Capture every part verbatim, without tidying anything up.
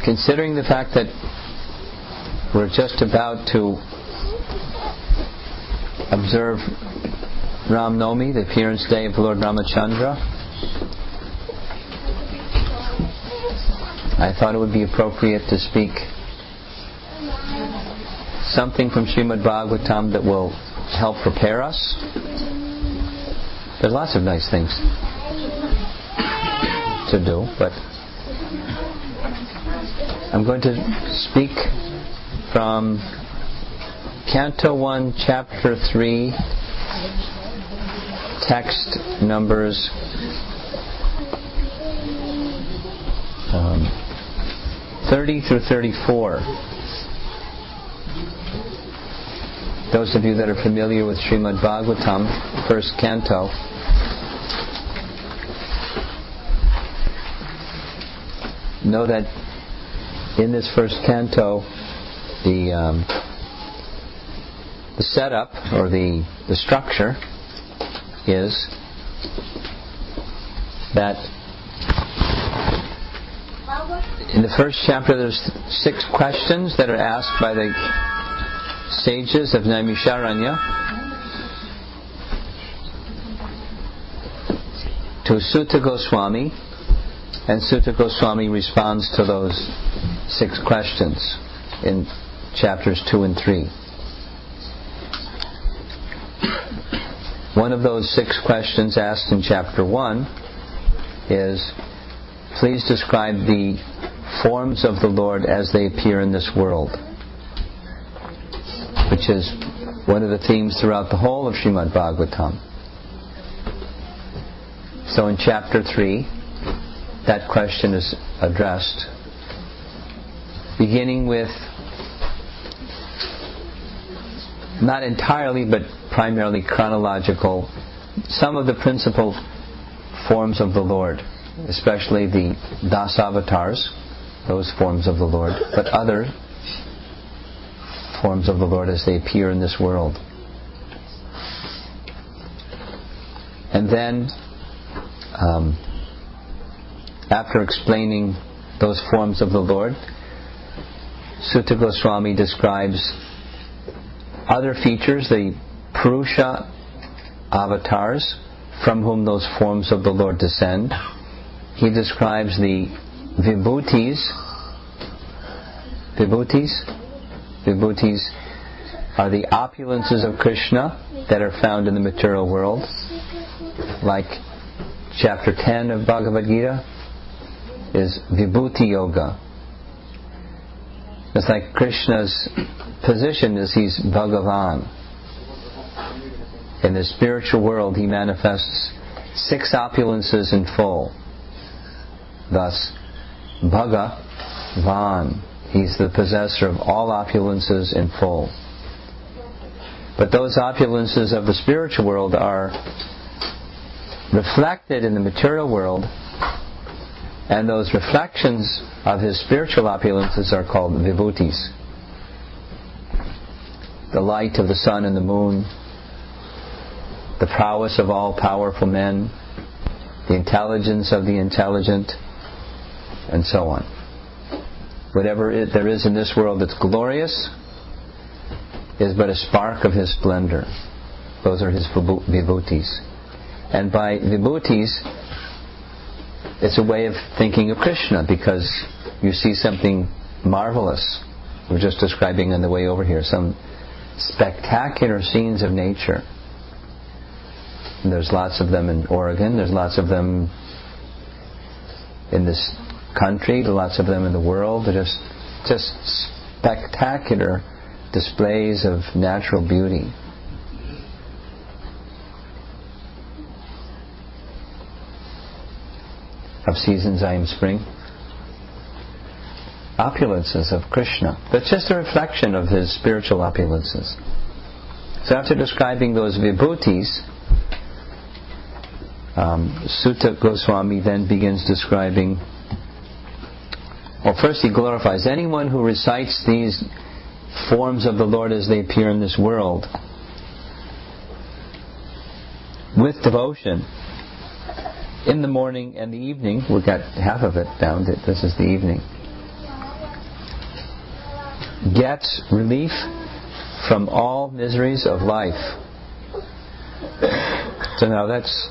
considering the fact that we're just about to observe Ram Navami, the appearance day of Lord Ramachandra, I thought it would be appropriate to speak something from Srimad Bhagavatam that will help prepare us. There's lots of nice things to do, but I'm going to speak from Canto one, Chapter three, text numbers um, thirty through thirty-four. Those of you that are familiar with Srimad Bhagavatam, first canto, know that in this first canto, the um, the setup or the the structure is that in the first chapter there's six questions that are asked by the sages of Naimisharanya to Sutta Goswami, and Sutta Goswami responds to those six questions in chapters two and three. One of those six questions asked in chapter one is, please describe the forms of the Lord as they appear in this world, which is one of the themes throughout the whole of Srimad Bhagavatam. So in chapter three, that question is addressed, beginning with, not entirely but primarily chronological, some of the principal forms of the Lord, especially the Das Avatars, those forms of the Lord, but other forms of the Lord as they appear in this world. And then, um, after explaining those forms of the Lord, Sutta Goswami describes other features, the Purusha avatars, from whom those forms of the Lord descend. He describes the Vibhutis. Vibhutis? Vibhutis are the opulences of Krishna that are found in the material world, like chapter ten of Bhagavad Gita is Vibhuti Yoga. It's like Krishna's position is he's Bhagavan. In the spiritual world he manifests six opulences in full. Thus, Bhagavan, he's the possessor of all opulences in full. But those opulences of the spiritual world are reflected in the material world, and those reflections of his spiritual opulences are called vibhutis. The light of the sun and the moon, the prowess of all powerful men, the intelligence of the intelligent, and so on. Whatever it, there is in this world that's glorious is but a spark of his splendor. Those are his vibhutis. And by vibhutis, it's a way of thinking of Krishna, because you see something marvelous. We're just describing on the way over here some spectacular scenes of nature. And there's lots of them in Oregon, there's lots of them in this country, lots of them in the world. They're just, just spectacular displays of natural beauty. Of seasons I am spring. Opulences of Krishna. That's just a reflection of his spiritual opulences. So after describing those vibhutis, um, Sutta Goswami then begins describing, well, first he glorifies anyone who recites these forms of the Lord as they appear in this world with devotion in the morning and the evening. We've got half of it down. This is the evening. gets relief from all miseries of life. So now that's...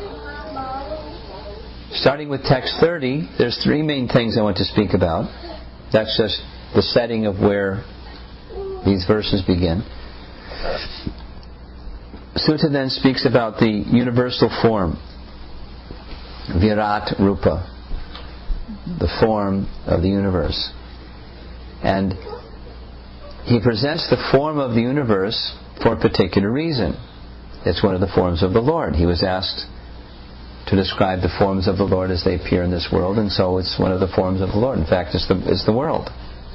Starting with text thirty, there's three main things I want to speak about. That's just the setting of where these verses begin. Sutta then speaks about the universal form, Virat Rupa, the form of the universe. And he presents the form of the universe for a particular reason. It's one of the forms of the Lord. He was asked to describe the forms of the Lord as they appear in this world, and so it's one of the forms of the Lord. In fact, it's the, it's the world.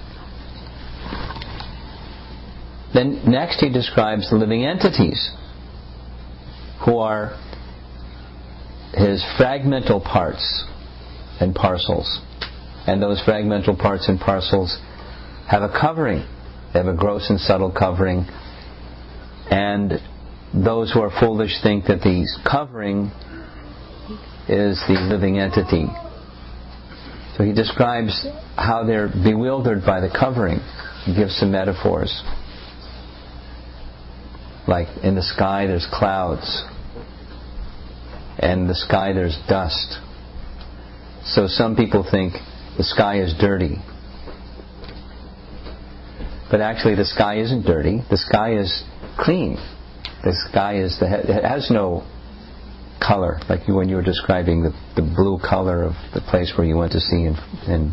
Then next he describes the living entities, who are his fragmental parts and parcels. And those fragmental parts and parcels have a covering. They have a gross and subtle covering. And those who are foolish think that the covering is the living entity. So he describes how they're bewildered by the covering. He gives some metaphors. Like in the sky there's clouds, and in the sky there's dust. So some people think the sky is dirty. But actually the sky isn't dirty. The sky is clean. The sky is the, it has no color, like when you were describing the, the blue color of the place where you went to see. And, and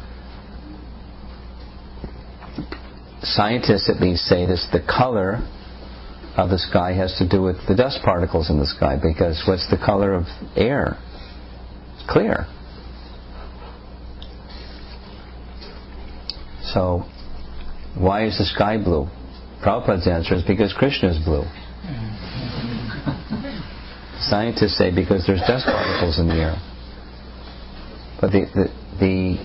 scientists at least say this: the color of the sky has to do with the dust particles in the sky, because what's the color of air? It's clear. So why is the sky blue? Prabhupada's answer is because Krishna is blue. Scientists say because there's dust particles in the air. But the, the, the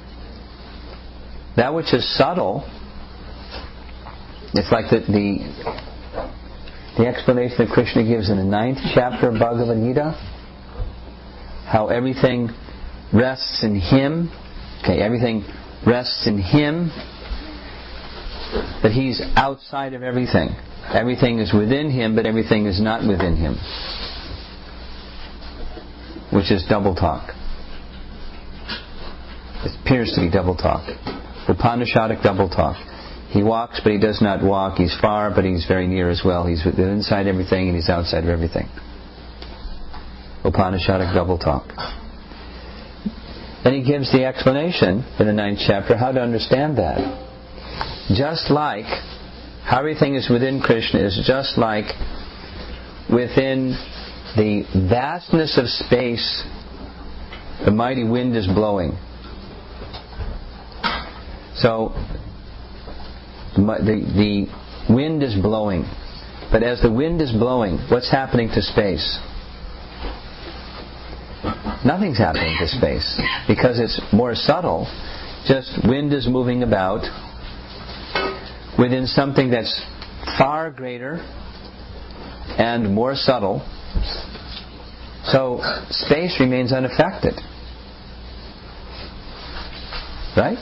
that which is subtle, it's like the, the the explanation that Krishna gives in the ninth chapter of Bhagavad Gita, how everything rests in Him. Okay, everything rests in Him, but He's outside of everything. Everything is within Him, but everything is not within Him. Which is double talk. It appears to be double talk. Upanishadic double talk. He walks, but He does not walk. He's far, but He's very near as well. He's inside everything, and He's outside of everything. Upanishadic double talk. Then he gives the explanation in the ninth chapter how to understand that. Just like how everything is within Krishna is just like within the vastness of space, the mighty wind is blowing. So the, the wind is blowing. But as the wind is blowing, what's happening to space? Nothing's happening to space, because it's more subtle. Just wind is moving about within something that's far greater and more subtle. So space remains unaffected. Right?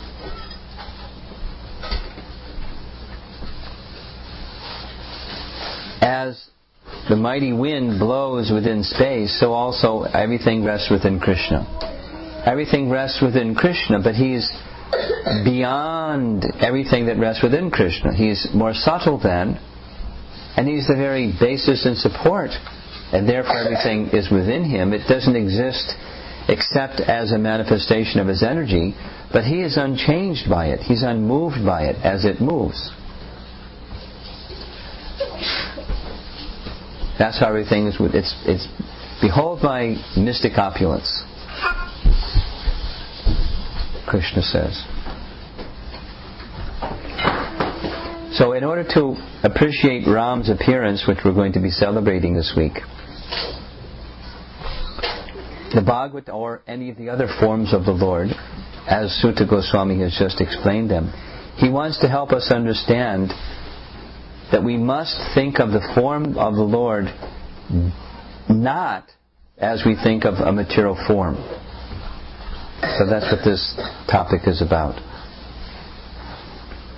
As the mighty wind blows within space, so also everything rests within Krishna. Everything rests within Krishna, but He's beyond everything that rests within Krishna. He's more subtle than, and He's the very basis and support, and therefore everything is within Him. It doesn't exist except as a manifestation of His energy, but He is unchanged by it. He's unmoved by it as it moves. That's how everything is. It's, it's behold my mystic opulence, Krishna says. So in order to appreciate Ram's appearance, which we're going to be celebrating this week, the Bhagavad or any of the other forms of the Lord, as Sutta Goswami has just explained them, he wants to help us understand that we must think of the form of the Lord not as we think of a material form. So that's what this topic is about.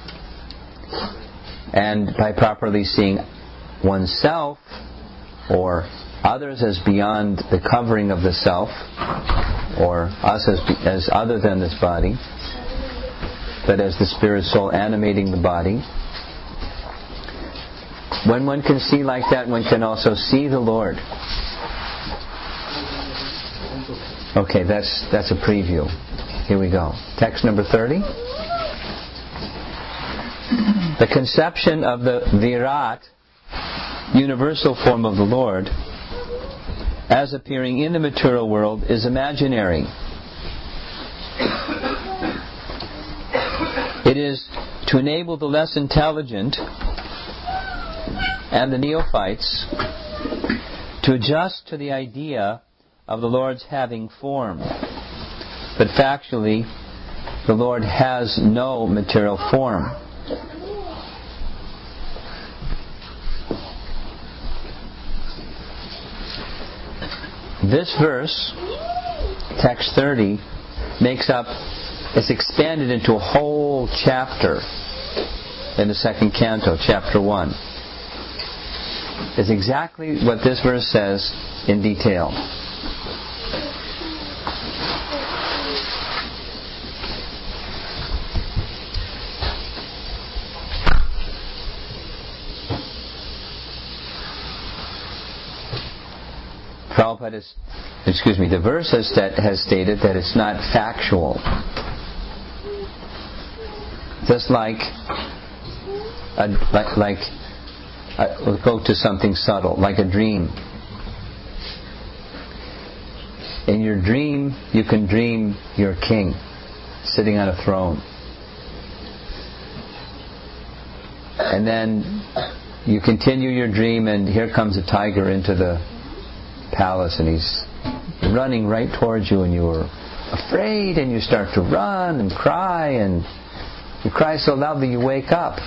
And by properly seeing oneself or others as beyond the covering of the self, or us as, as other than this body, but as the spirit soul animating the body. When one can see like that, one can also see the Lord. Okay, that's that's a preview. Here we go. Text number thirty. The conception of the Virat, universal form of the Lord, as appearing in the material world is imaginary. It is to enable the less intelligent and the neophytes to adjust to the idea of the Lord's having form. But factually, the Lord has no material form. This verse, text thirty, makes up, it's expanded into a whole chapter in the second canto, chapter one. It's exactly what this verse says in detail. Prabhupada is, excuse me, the verse has, that has stated that it's not factual. Just like, a, like, like a, we'll go to something subtle, like a dream. In your dream, you can dream you're king, sitting on a throne. And then you continue your dream, and here comes a tiger into the palace, and he's running right towards you, and you are afraid, and you start to run and cry, and you cry so loudly you wake up.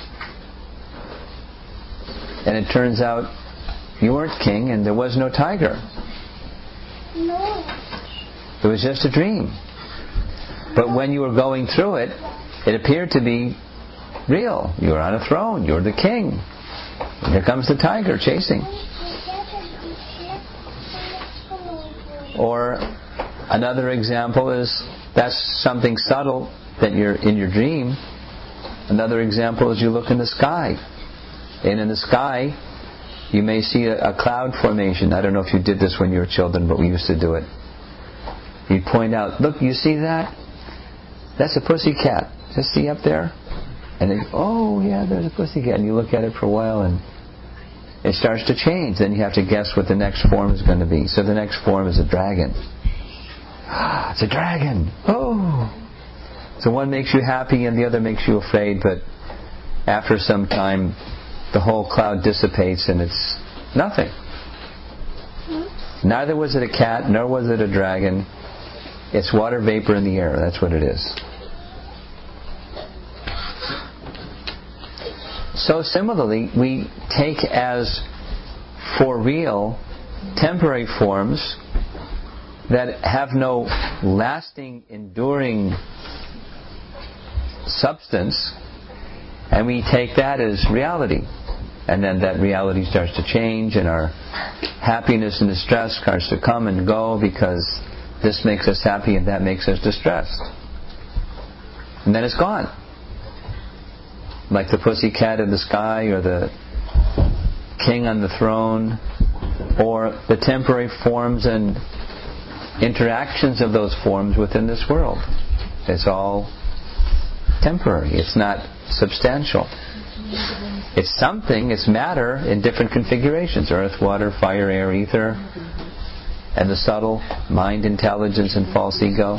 And it turns out you weren't king, and there was no tiger. No. It was just a dream. But when you were going through it, it appeared to be real. You were on a throne. You were the king. And here comes the tiger chasing. Or another example is, that's something subtle that you're in your dream. Another example is you look in the sky. And in the sky, you may see a, a cloud formation. I don't know if you did this when you were children, but we used to do it. You'd point out, look, you see that? That's a pussycat. Just see up there? And then, oh yeah, there's a pussycat. And you look at it for a while, and it starts to change. Then you have to guess what the next form is going to be. So the next form is a dragon. It's a dragon. Oh! So one makes you happy and the other makes you afraid, but after some time, the whole cloud dissipates and it's nothing. Neither was it a cat, nor was it a dragon. It's water vapor in the air. That's what it is. So similarly, we take as for real temporary forms that have no lasting, enduring substance, and we take that as reality. And then that reality starts to change, and our happiness and distress starts to come and go because this makes us happy and that makes us distressed. And then it's gone. Like the pussycat in the sky, or the king on the throne, or the temporary forms and interactions of those forms within this world. It's all temporary. It's not substantial. It's something, it's matter in different configurations. Earth, water, fire, air, ether, and the subtle mind, intelligence, and false ego.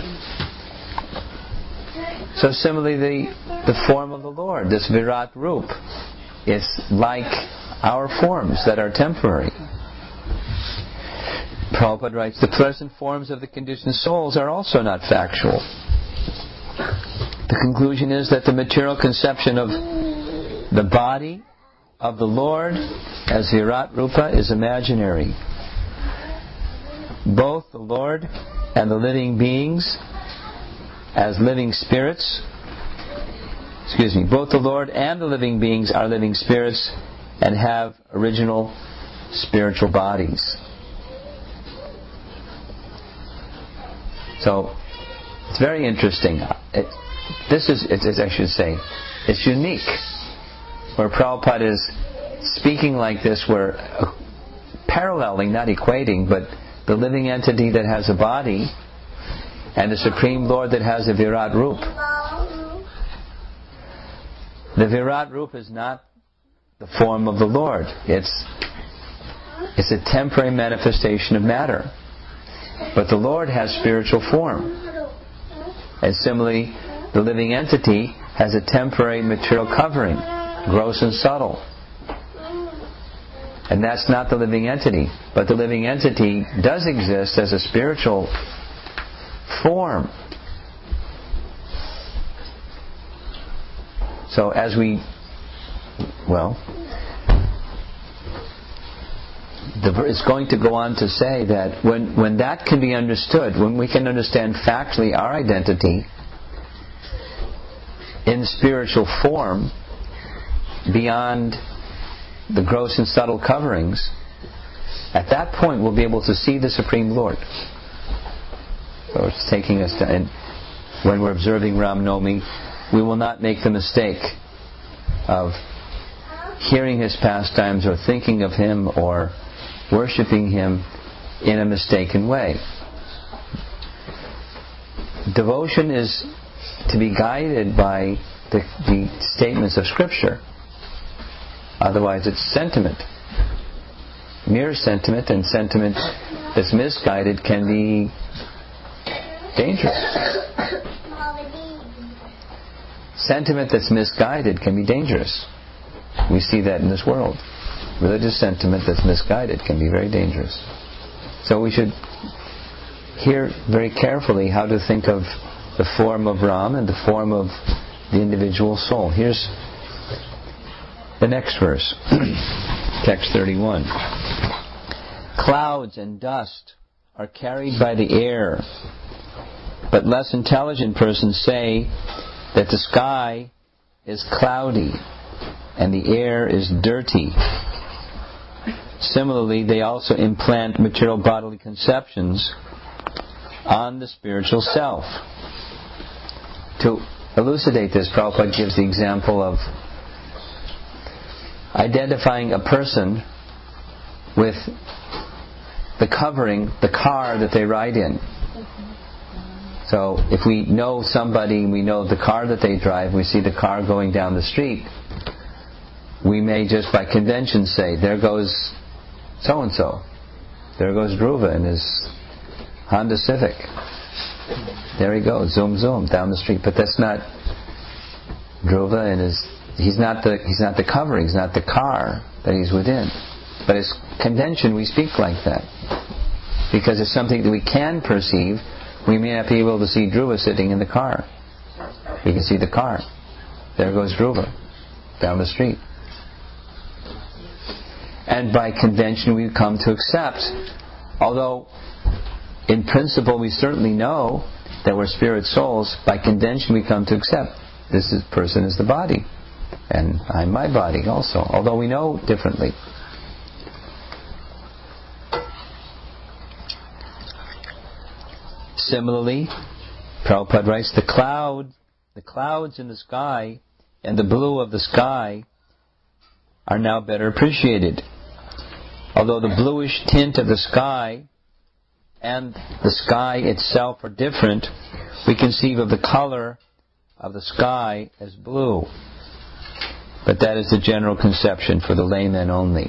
So similarly, the, the form of the Lord, this Virat Rup, is like our forms that are temporary. Prabhupada writes, the present forms of the conditioned souls are also not factual. The conclusion is that the material conception of the body of the Lord as Virat Rupa is imaginary. Both the Lord and the living beings as living spirits, excuse me, both the Lord and the living beings are living spirits and have original spiritual bodies. So, it's very interesting. It, this is, it, it, I should say, it's unique. Where Prabhupada is speaking like this, we're uh, paralleling, not equating, but the living entity that has a body and the Supreme Lord that has a Virat Rup. The Virat Rup is not the form of the Lord. It's, it's a temporary manifestation of matter. But the Lord has spiritual form. And similarly, the living entity has a temporary material covering, gross and subtle. And that's not the living entity. But the living entity does exist as a spiritual form. So as we, well, the, it's going to go on to say that when, when that can be understood, when we can understand factually our identity in spiritual form, beyond the gross and subtle coverings, at that point we'll be able to see the Supreme Lord. So it's taking us to, and when we're observing Ram Navami, we will not make the mistake of hearing His pastimes or thinking of Him or worshipping Him in a mistaken way. Devotion is to be guided by the, the statements of Scripture. Otherwise it's sentiment. Mere sentiment, and sentiment that's misguided can be dangerous. Sentiment that's misguided can be dangerous. We see that in this world. Religious sentiment that's misguided can be very dangerous. So we should hear very carefully how to think of the form of Ram and the form of the individual soul. Here's the next verse, text thirty-one. Clouds and dust are carried by the air, but less intelligent persons say that the sky is cloudy and the air is dirty. Similarly, they also implant material bodily conceptions on the spiritual self. To elucidate this, Prabhupada gives the example of identifying a person with the covering, the car that they ride in. So if we know somebody, we know the car that they drive, we see the car going down the street, we may just by convention say, there goes so-and-so. There goes Dhruva in his Honda Civic. There he goes, zoom zoom, down the street. But that's not Dhruva and his, he's not the, he's not the covering, he's not the car that he's within. But as convention, we speak like that. Because it's something that we can perceive. We may not be able to see Dhruva sitting in the car. We can see the car. There goes Dhruva, down the street. And by convention we come to accept, although in principle we certainly know that we're spirit souls, by convention we come to accept this is, person is the body. And I'm my body also, although we know differently. Similarly, Prabhupada writes, the cloud, the clouds in the sky and the blue of the sky are now better appreciated. Although the bluish tint of the sky and the sky itself are different, we conceive of the color of the sky as blue. But that is the general conception for the layman only.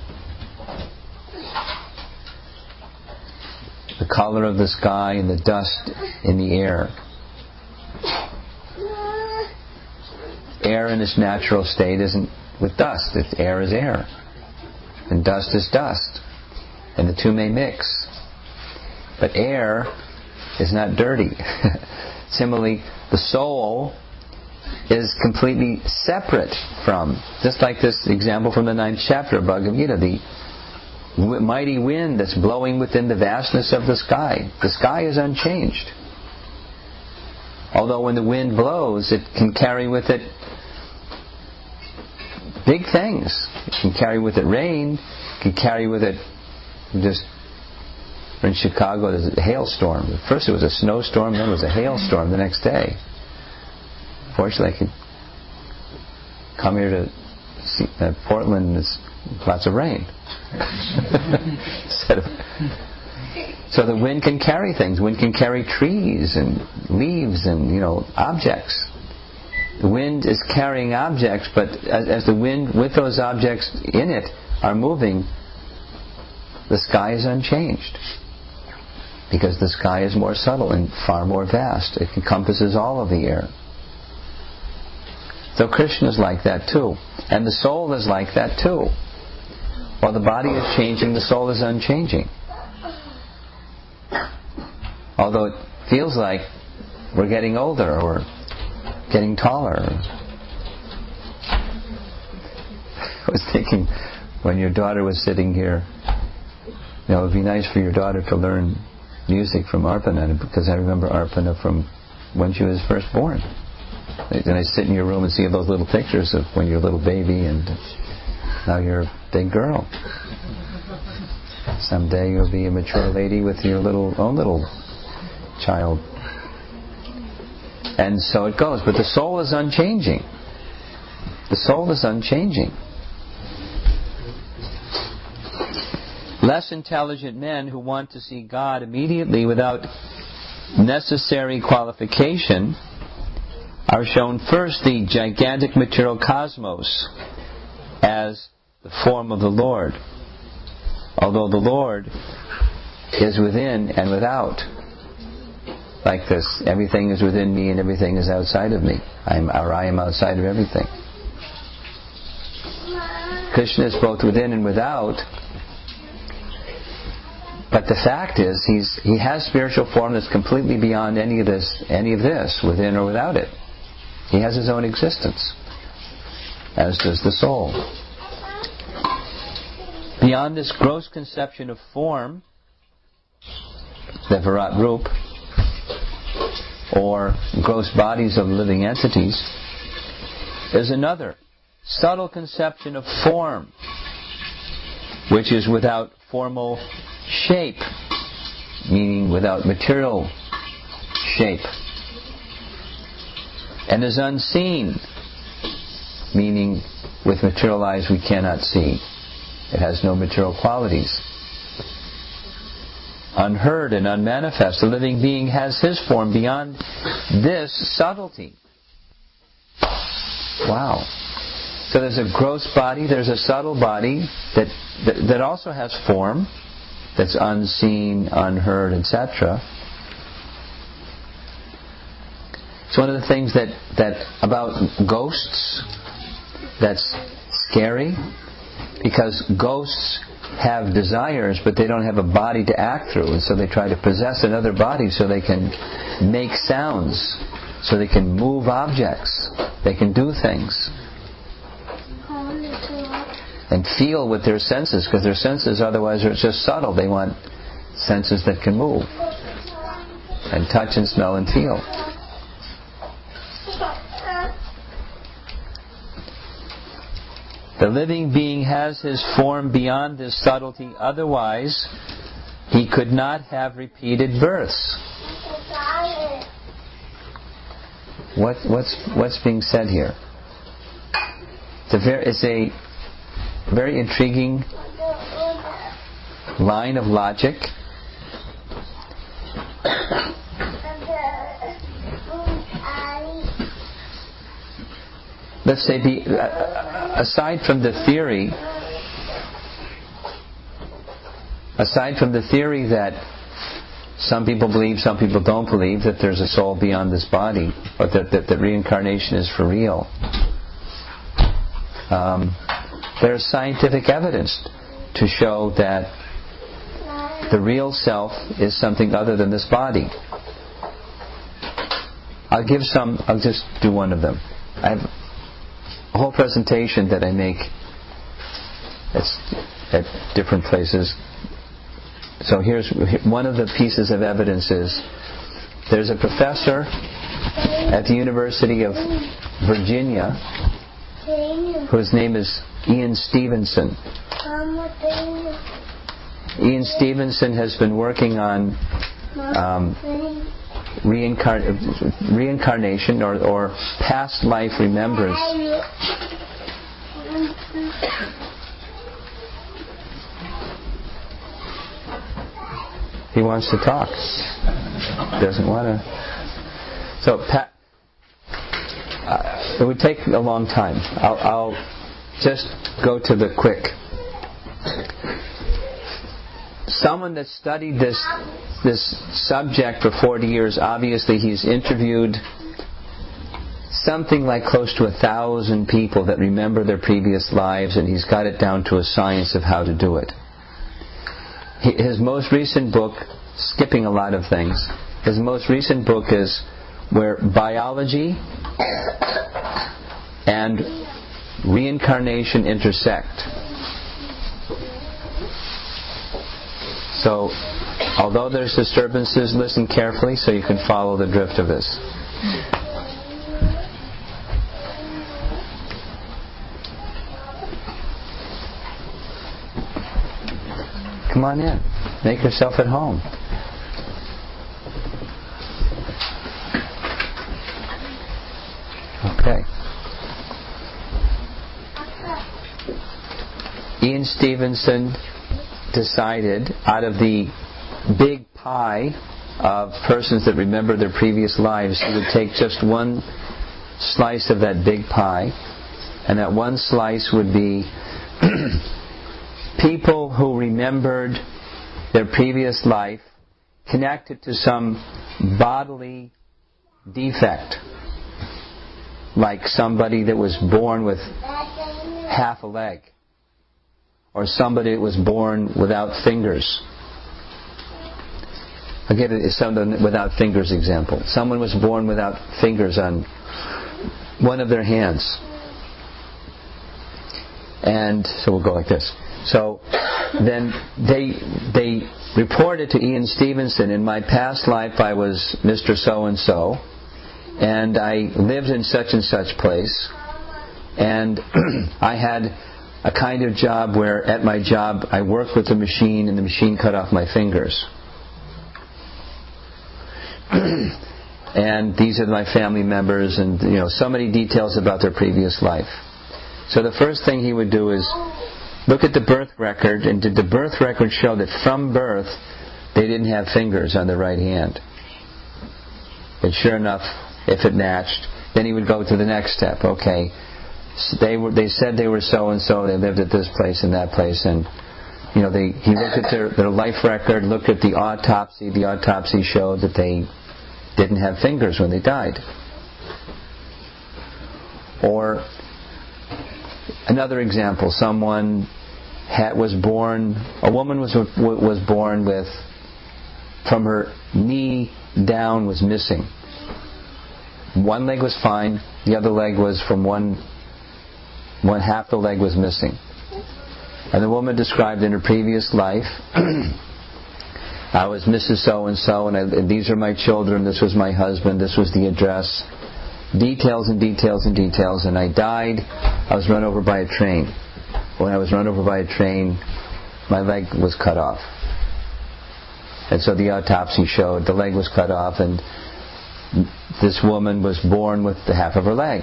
The color of the sky and the dust in the air. Air in its natural state isn't with dust. It's air is air. And dust is dust. And the two may mix. But air is not dirty. Similarly, the soul is completely separate from, just like this example from the ninth chapter of Bhagavad Gita, the w- mighty wind that's blowing within the vastness of the sky. The sky is unchanged. Although when the wind blows, it can carry with it big things. It can carry with it rain. It can carry with it just... In Chicago, there's a hailstorm. First it was a snowstorm, then it was a hailstorm the next day. Fortunately, I could come here to see, uh, Portland. There's lots of rain. Instead of, so the wind can carry things. Wind can carry trees and leaves and, you know, objects. The wind is carrying objects, but as, as the wind with those objects in it are moving, the sky is unchanged. Because the sky is more subtle and far more vast. It encompasses all of the air. So Krishna is like that too. And the soul is like that too. While the body is changing, the soul is unchanging. Although it feels like we're getting older or getting taller. I was thinking when your daughter was sitting here, you know, it would be nice for your daughter to learn music from Arpana, because I remember Arpana from when she was first born. And I sit in your room and see those little pictures of when you're a little baby and now you're a big girl. Someday you'll be a mature lady with your little own little child. And so it goes. But the soul is unchanging. The soul is unchanging. Less intelligent men who want to see God immediately without necessary qualification are shown first the gigantic material cosmos as the form of the Lord, although the Lord is within and without. Like this, everything is within me and everything is outside of me. I'm, or I am outside of everything. Krishna is both within and without. But the fact is, he's he has spiritual form that's completely beyond any of this, any of this, within or without it. He has his own existence, as does the soul. Beyond this gross conception of form, the Virat Rup, or gross bodies of living entities, is another subtle conception of form, which is without formal shape, meaning without material shape, and is unseen, meaning with material eyes we cannot see. It has no material qualities. Unheard and unmanifest. The living being has his form beyond this subtlety. Wow. So there's a gross body, there's a subtle body that that, that also has form, that's unseen, unheard, et cetera. It's one of the things that, that about ghosts that's scary, because ghosts have desires, but they don't have a body to act through, and so they try to possess another body so they can make sounds, so they can move objects, they can do things, and feel with their senses, because their senses otherwise are just subtle. They want senses that can move, and touch and smell and feel. The living being has his form beyond this subtlety, otherwise he could not have repeated births. What, what's, what's being said here? It's a very, it's a very intriguing line of logic. Let's say, the, uh, aside from the theory, aside from the theory that some people believe, some people don't believe that there's a soul beyond this body, or that, that, that reincarnation is for real, um, there's scientific evidence to show that the real self is something other than this body. I'll give some, I'll just do one of them. I have a whole presentation that I make at, at different places. So here's one of the pieces of evidence is there's a professor at the University of Virginia whose name is Ian Stevenson. Ian Stevenson has been working on um, reincar- reincarnation or, or past life remembrance. He wants to talk. Doesn't want to. So, pa- uh, it would take a long time. I'll, I'll just go to the quick. Someone that studied this this subject for forty years, obviously he's interviewed something like close to a thousand people that remember their previous lives, and he's got it down to a science of how to do it. His most recent book, skipping a lot of things, his most recent book is where biology and reincarnation intersect. So, although there's disturbances, listen carefully so you can follow the drift of this. Come on in. Make yourself at home. Okay. Ian Stevenson decided, out of the big pie of persons that remember their previous lives, he would take just one slice of that big pie, and that one slice would be people who remembered their previous life connected to some bodily defect, like somebody that was born with half a leg, or somebody that was born without fingers. I'll give it someone without fingers example. Someone was born without fingers on one of their hands. And so we'll go like this. So then they they reported to Ian Stevenson, in my past life I was Mister So-and-so, and I lived in such and such place, and I had a kind of job where at my job I worked with the machine and the machine cut off my fingers. And these are my family members, and you know, so many details about their previous life. So the first thing he would do is look at the birth record, and did the birth record show that from birth they didn't have fingers on their right hand? And sure enough, if it matched, then he would go to the next step. Okay, so they were they said they were so and so, they lived at this place and that place, and you know, they he looked at their, their life record, looked at the autopsy. The autopsy showed that they didn't have fingers when they died. Or another example, someone had, was born, a woman was was born with, from her knee down was missing. One leg was fine, the other leg was from one, one half the leg was missing. And the woman described in her previous life, I was Missus So-and-so, and, I, and these are my children, this was my husband, this was the address. Details and details and details, and I died. I was run over by a train. When I was run over by a train, my leg was cut off. And so the autopsy showed the leg was cut off, and this woman was born with the half of her leg.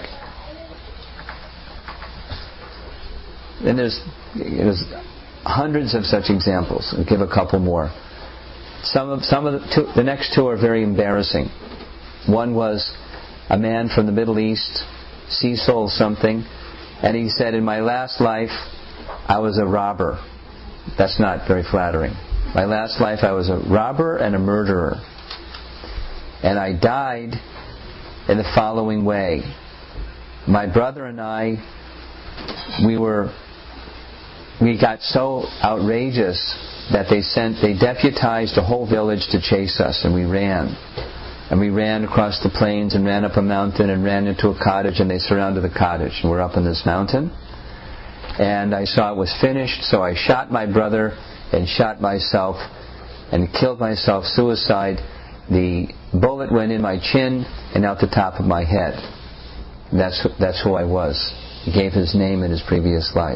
And there's, there's hundreds of such examples. I'll give a couple more. Some of some of the, two, the next two are very embarrassing. One was a man from the Middle East, Cecil something, and he said, in my last life I was a robber. That's not very flattering. My last life I was a robber and a murderer. And I died in the following way. My brother and I, we were, we got so outrageous that they sent, they deputized a whole village to chase us, and we ran. And we ran across the plains and ran up a mountain and ran into a cottage, and they surrounded the cottage. And we're up in this mountain. And I saw it was finished, so I shot my brother and shot myself and killed myself, suicide. The bullet went in my chin and out the top of my head. That's that's who I was. He gave his name in his previous life.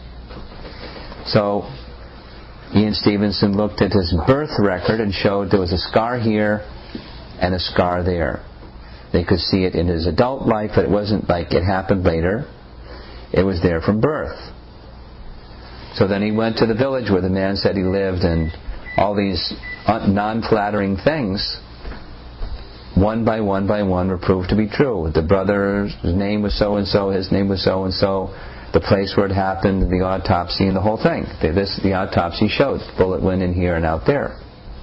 So Ian Stevenson looked at his birth record and showed there was a scar here and a scar there. They could see it in his adult life, but it wasn't like it happened later. It was there from birth. So then he went to the village where the man said he lived, and all these non-flattering things, one by one by one, were proved to be true. The brother's name was so-and-so, his name was so-and-so, the place where it happened, the autopsy, and the whole thing. This, the autopsy showed the bullet went in here and out there.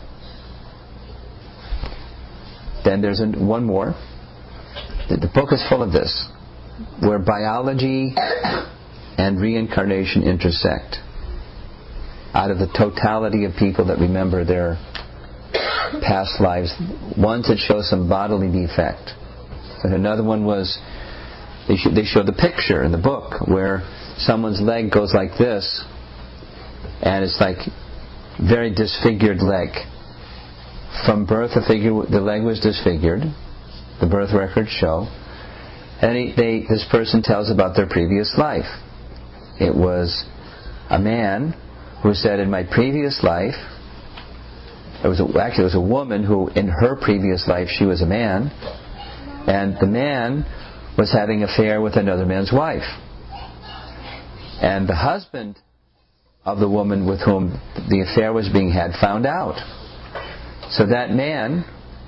Then there's one more. The book is full of this, where biology and reincarnation intersect. Out of the totality of people that remember their past lives, ones that show some bodily defect. And another one was, they show, they show the picture in the book where someone's leg goes like this, and it's like very disfigured leg. From birth, the, figure, the leg was disfigured. The birth records show. And he, they, this person tells about their previous life. It was a man who said, in my previous life, it was a, actually it was a woman who, in her previous life, she was a man, and the man was having an affair with another man's wife. And the husband of the woman with whom the affair was being had found out. So that man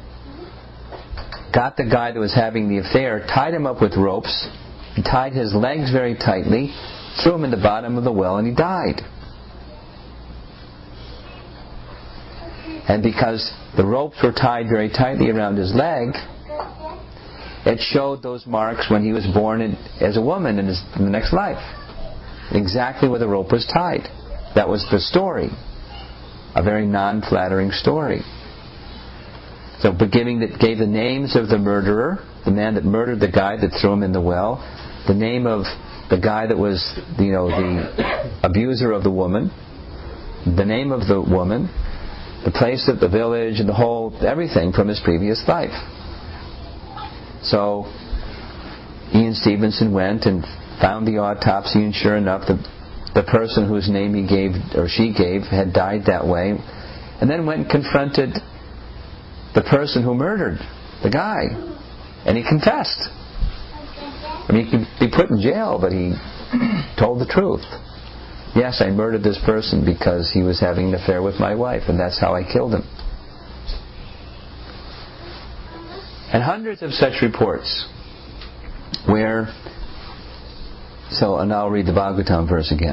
got the guy that was having the affair, tied him up with ropes, he tied his legs very tightly, threw him in the bottom of the well, and he died. And because the ropes were tied very tightly around his leg, it showed those marks when he was born in, as a woman in, his, in the next life. Exactly where the rope was tied. That was the story. A very non-flattering story. So beginning that gave the names of the murderer, the man that murdered the guy that threw him in the well, the name of the guy that was, you know, the abuser of the woman, the name of the woman, the place of the village, and the whole, everything from his previous life. So Ian Stevenson went and found the autopsy, and sure enough, the, the person whose name he gave, or she gave, had died that way. And then went and confronted the person who murdered the guy. And he confessed. I mean, he could be put in jail, but he told the truth. Yes, I murdered this person because he was having an affair with my wife, and that's how I killed him. And hundreds of such reports where, so and I'll read the Bhagavatam verse again.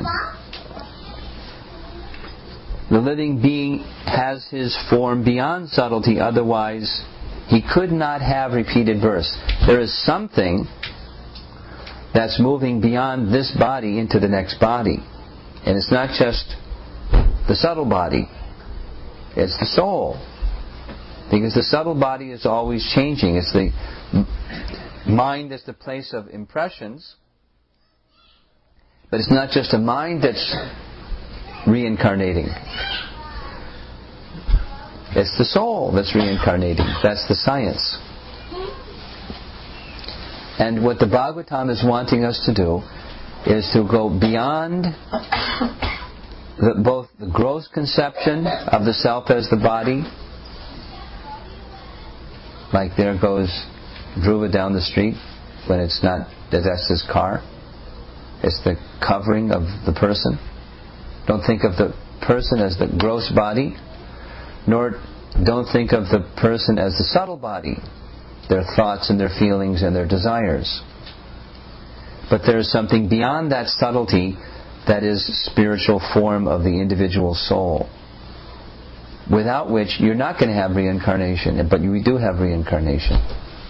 The living being has his form beyond subtlety, otherwise he could not have repeated births. There is something that's moving beyond this body into the next body. And it's not just the subtle body, it's the soul. Because the subtle body is always changing. It's the mind is the place of impressions, but it's not just a mind that's reincarnating. It's the soul that's reincarnating. That's the science. And what the Bhagavatam is wanting us to do is to go beyond the, both the gross conception of the self as the body, like there goes Dhruva down the street when it's not, that's his car. It's the covering of the person. Don't think of the person as the gross body, nor don't think of the person as the subtle body, their thoughts and their feelings and their desires. But there is something beyond that subtlety that is spiritual form of the individual soul, without which you're not going to have reincarnation, but we do have reincarnation.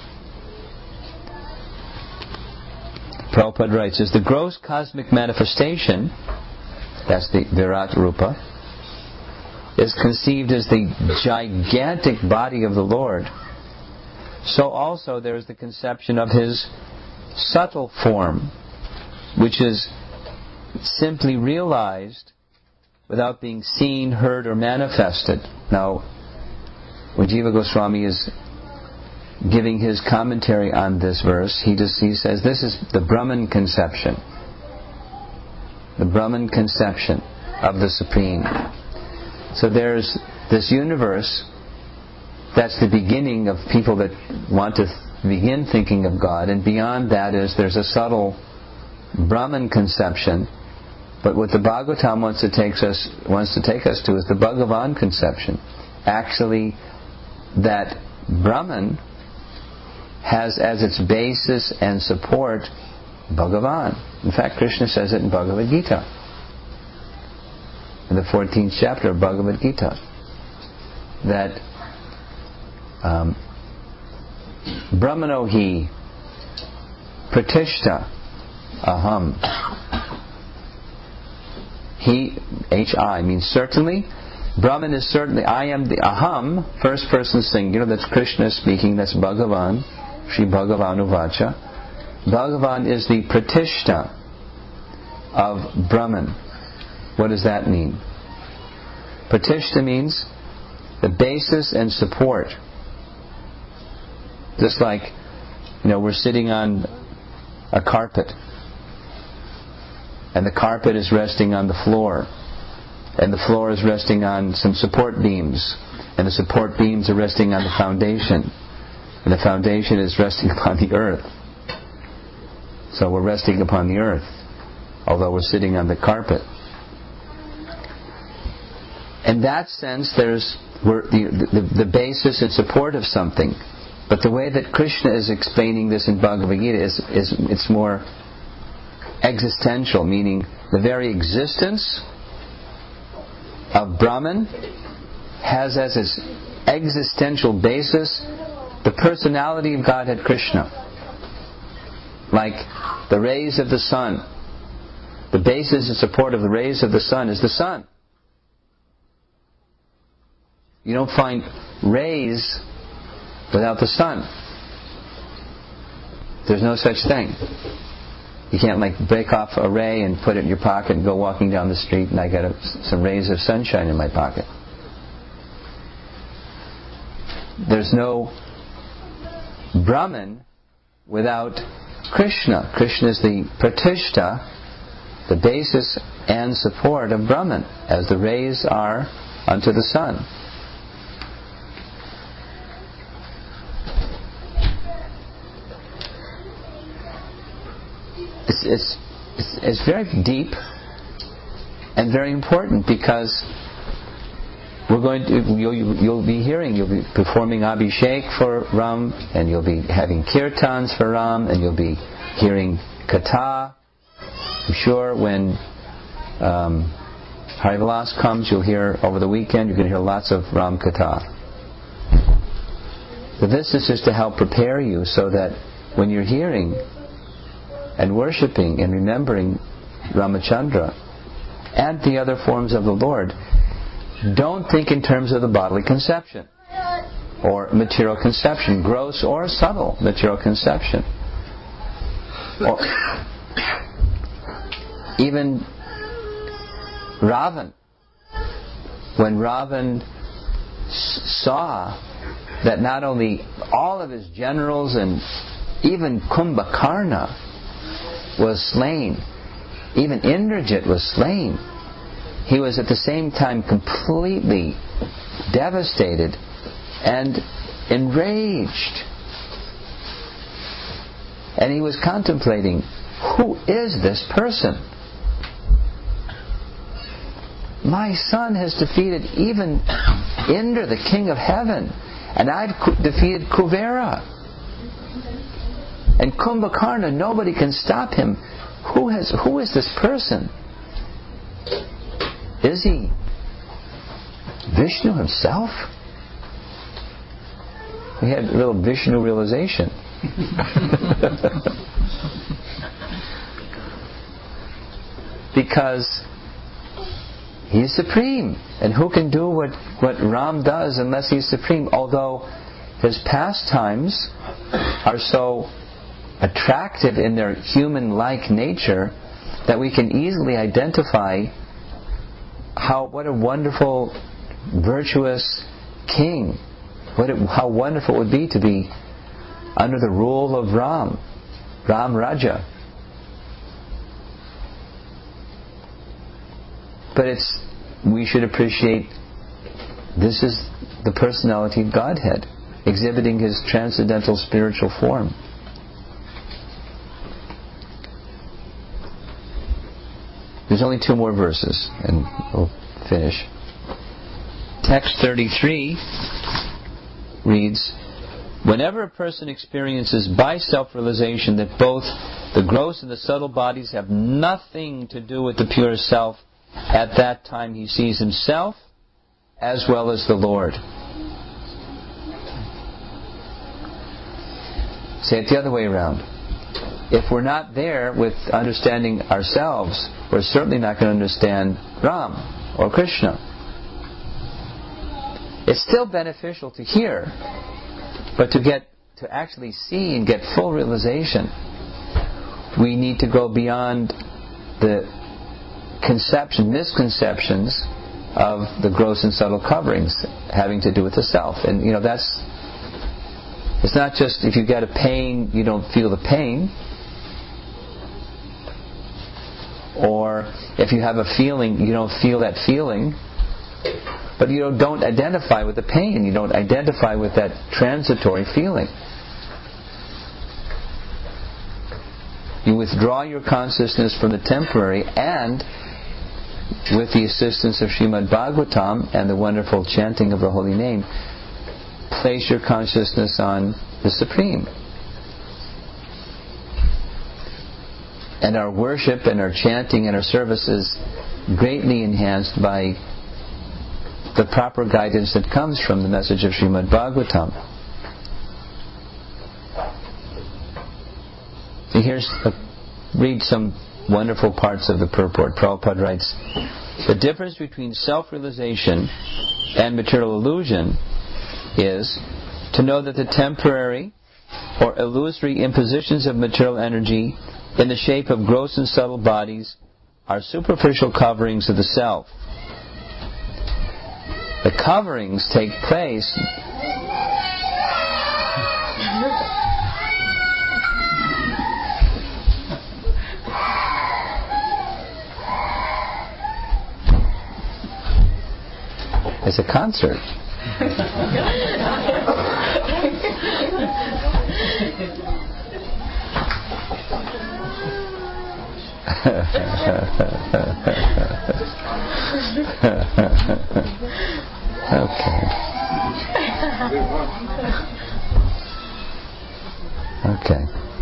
Prabhupada writes, as the gross cosmic manifestation, that's the Virat Rupa, is conceived as the gigantic body of the Lord, so also there is the conception of His subtle form, which is simply realized without being seen, heard, or manifested. Now, when Jiva Goswami is giving his commentary on this verse, he just he says this is the Brahman conception. The Brahman conception of the Supreme. So there's this universe that's the beginning of people that want to th- begin thinking of God, and beyond that is there's a subtle Brahman conception. But what the Bhagavatam wants to take us wants to take us to is the Bhagavan conception. Actually, that Brahman has as its basis and support Bhagavan. In fact, Krishna says it in Bhagavad Gita, in the fourteenth chapter of Bhagavad Gita, that um, Brahmano hi pratishta aham. He, H I, means certainly. Brahman is certainly, I am the aham, first person singular, that's Krishna speaking, that's Bhagavan, Shri Bhagavan Uvacha. Bhagavan is the pratishta of Brahman. What does that mean? Pratishta means the basis and support. Just like, you know, we're sitting on a carpet, and the carpet is resting on the floor, and the floor is resting on some support beams, and the support beams are resting on the foundation, and the foundation is resting upon the earth. So we're resting upon the earth, although we're sitting on the carpet. In that sense, there's we're the, the, the basis and support of something. But the way that Krishna is explaining this in Bhagavad Gita is, is it's more existential, meaning the very existence of Brahman has as its existential basis the personality of Godhead Krishna. Like the rays of the sun. The basis and support of the rays of the sun is the sun. You don't find rays without the sun. There's no such thing. You can't like break off a ray and put it in your pocket and go walking down the street and I got a, some rays of sunshine in my pocket. There's no Brahman without Krishna. Krishna is the pratishta, the basis and support of Brahman, as the rays are unto the sun. It's, it's, it's, it's very deep and very important, because we're going to you'll, you'll be hearing, you'll be performing Abhishek for Ram, and you'll be having kirtans for Ram, and you'll be hearing Katha. I'm sure when um, Harivilas comes, you'll hear over the weekend, you're going to hear lots of Ram Katha. But this is just to help prepare you so that when you're hearing and worshipping and remembering Ramachandra and the other forms of the Lord, don't think in terms of the bodily conception or material conception, gross or subtle material conception. Or even Ravan, when Ravan s- saw that not only all of his generals and even Kumbhakarna was slain, even Indrajit was slain, he was at the same time completely devastated and enraged. And he was contemplating, who is this person? My son has defeated even Indra, the king of heaven, and I've defeated Kuvera. And Kumbhakarna, nobody can stop him. Who has? Who is this person? Is he Vishnu himself? He had a little Vishnu realization. Because he is supreme. And who can do what, what Ram does unless he's supreme? Although his pastimes are so attractive in their human-like nature that we can easily identify how what a wonderful, virtuous king. What it, how wonderful it would be to be under the rule of Ram, Ram Raja. But it's, we should appreciate this is the personality of Godhead, exhibiting His transcendental spiritual form. There's only two more verses, and we'll finish. Text thirty-three reads, whenever a person experiences by self-realization that both the gross and the subtle bodies have nothing to do with the pure self, at that time he sees himself as well as the Lord. Say it the other way around. If we're not there with understanding ourselves, we're certainly not going to understand Ram or Krishna. It's still beneficial to hear, but to get to actually see and get full realization, we need to go beyond the conception, misconceptions of the gross and subtle coverings having to do with the self. And you know, that's, it's not just if you get a pain, you don't feel the pain, or if you have a feeling, you don't feel that feeling, but you don't, don't identify with the pain, you don't identify with that transitory feeling. You withdraw your consciousness from the temporary, and with the assistance of Srimad Bhagavatam and the wonderful chanting of the holy name, place your consciousness on the Supreme. And our worship and our chanting and our service is greatly enhanced by the proper guidance that comes from the message of Srimad Bhagavatam. So here's a, read some wonderful parts of the purport. Prabhupada writes, the difference between self-realization and material illusion is to know that the temporary or illusory impositions of material energy in the shape of gross and subtle bodies are superficial coverings of the self. The coverings take place it's a concert. Okay. Okay.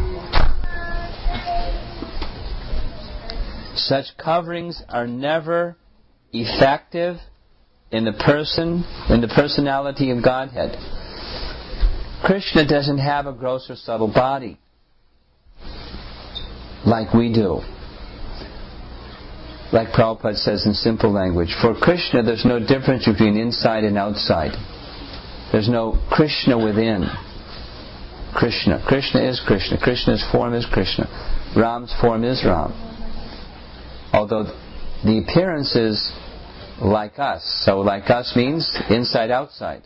Such coverings are never effective in the person, in the personality of Godhead. Krishna doesn't have a gross or subtle body like we do. Like Prabhupada says in simple language, for Krishna there's no difference between inside and outside. There's no Krishna within. Krishna. Krishna is Krishna. Krishna's form is Krishna. Ram's form is Ram. Although the appearance is like us. So like us means inside outside.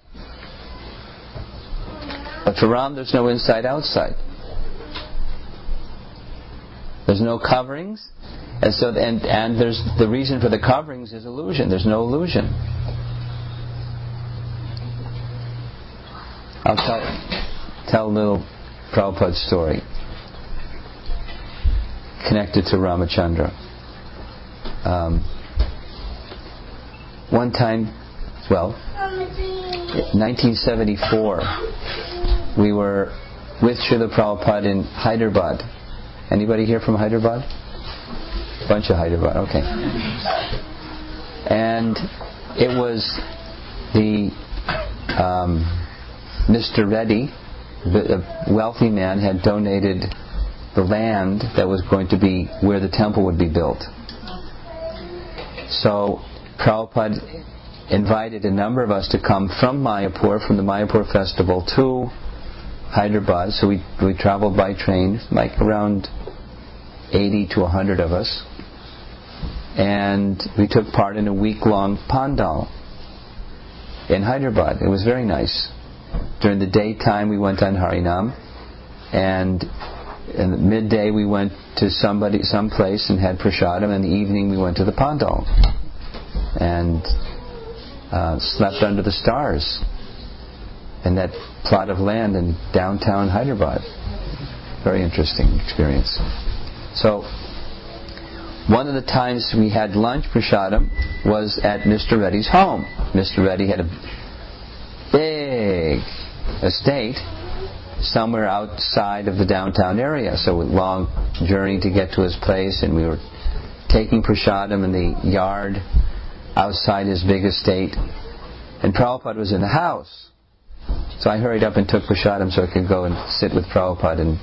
But for Ram there's no inside outside. There's no coverings. And so, and, and there's the reason for the coverings is illusion. There's no illusion. I'll tell, tell a little Prabhupada story connected to Ramachandra. Um, one time, well, nineteen seventy-four, we were with Srila Prabhupada in Hyderabad. Anybody here from Hyderabad? Bunch of Hyderabad, okay. And it was the um, Mister Reddy, a wealthy man, had donated the land that was going to be where the temple would be built. So Prabhupada invited a number of us to come from Mayapur, from the Mayapur festival, to Hyderabad. So we we traveled by train, like around eighty to one hundred of us. And we took part in a week-long pandal in Hyderabad. It was very nice. During the daytime we went on Harinam, and in the midday we went to somebody, some place and had prasadam, and in the evening we went to the pandal and uh, slept under the stars in that plot of land in downtown Hyderabad. Very interesting experience. So, one of the times we had lunch prasadam was at Mister Reddy's home. Mister Reddy had a big estate somewhere outside of the downtown area, so a long journey to get to his place, and we were taking prasadam in the yard outside his big estate, and Prabhupada was in the house. So I hurried up and took prasadam so I could go and sit with Prabhupada and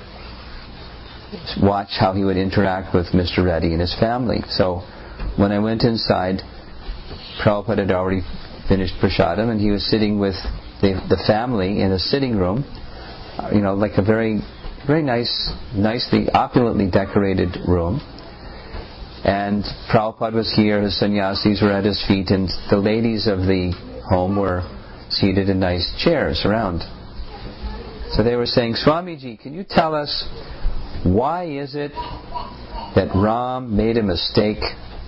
watch how he would interact with Mister Reddy and his family. So when I went inside, Prabhupada had already finished prasadam, and he was sitting with the, the family in a sitting room, you know, like a very, very nice, nicely, opulently decorated room. And Prabhupada was here, his sannyasis were at his feet, and the ladies of the home were seated in nice chairs around. So they were saying, Swamiji, can you tell us why is it that Ram made a mistake?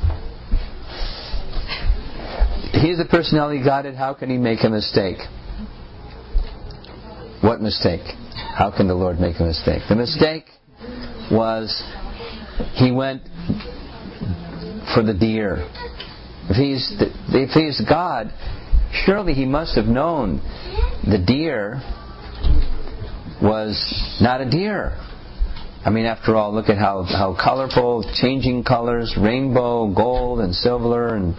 He's the personality of Godhead, how can he make a mistake? What mistake? How can the Lord make a mistake? The mistake was he went for the deer. If he's if he's God, surely he must have known the deer was not a deer. I mean, after all, look at how, how colorful, changing colors, rainbow, gold, and silver, and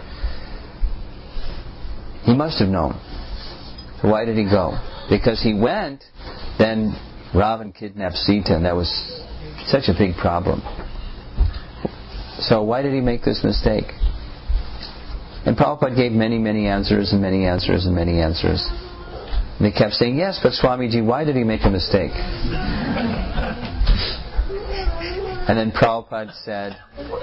he must have known. So why did he go? Because he went, then Ravan kidnapped Sita, and that was such a big problem. So why did he make this mistake? And Prabhupada gave many, many answers and many answers and many answers. And they kept saying, yes, but Swamiji, why did he make a mistake? And then Prabhupada said,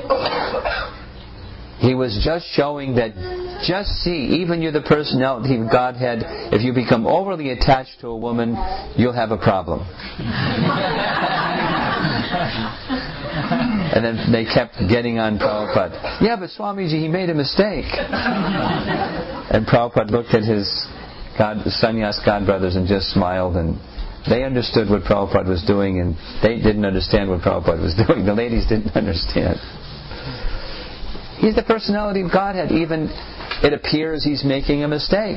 he was just showing that, just see, even you're the personality of Godhead, if you become overly attached to a woman, you'll have a problem. And then they kept getting on Prabhupada. Yeah, but Swamiji, he made a mistake. And Prabhupada looked at his God, sannyas godbrothers and just smiled, and they understood what Prabhupada was doing, and they didn't understand what Prabhupada was doing. The ladies didn't understand. He's the personality of Godhead. Even it appears he's making a mistake.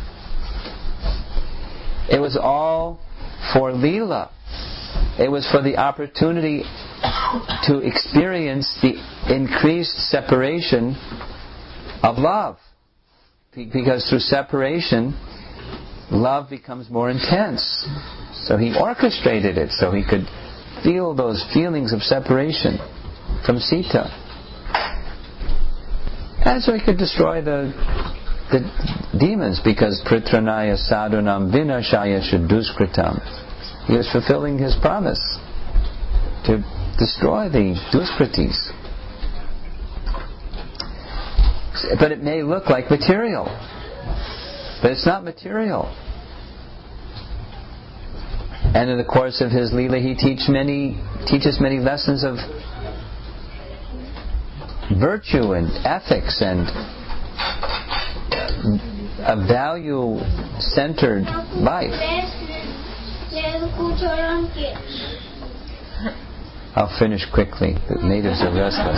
It was all for Leela. It was for the opportunity to experience the increased separation of love. Because through separation, love becomes more intense. So he orchestrated it so he could feel those feelings of separation from Sita. And so he could destroy the the demons, because Pritranaya Sadhunam Vinashaya Shuduskritam. He was fulfilling his promise to destroy the Duskritis. But it may look like material. But it's not material. And in the course of his Leela, he teach many, teaches many lessons of virtue and ethics and a value-centered life. I'll finish quickly. The natives are restless.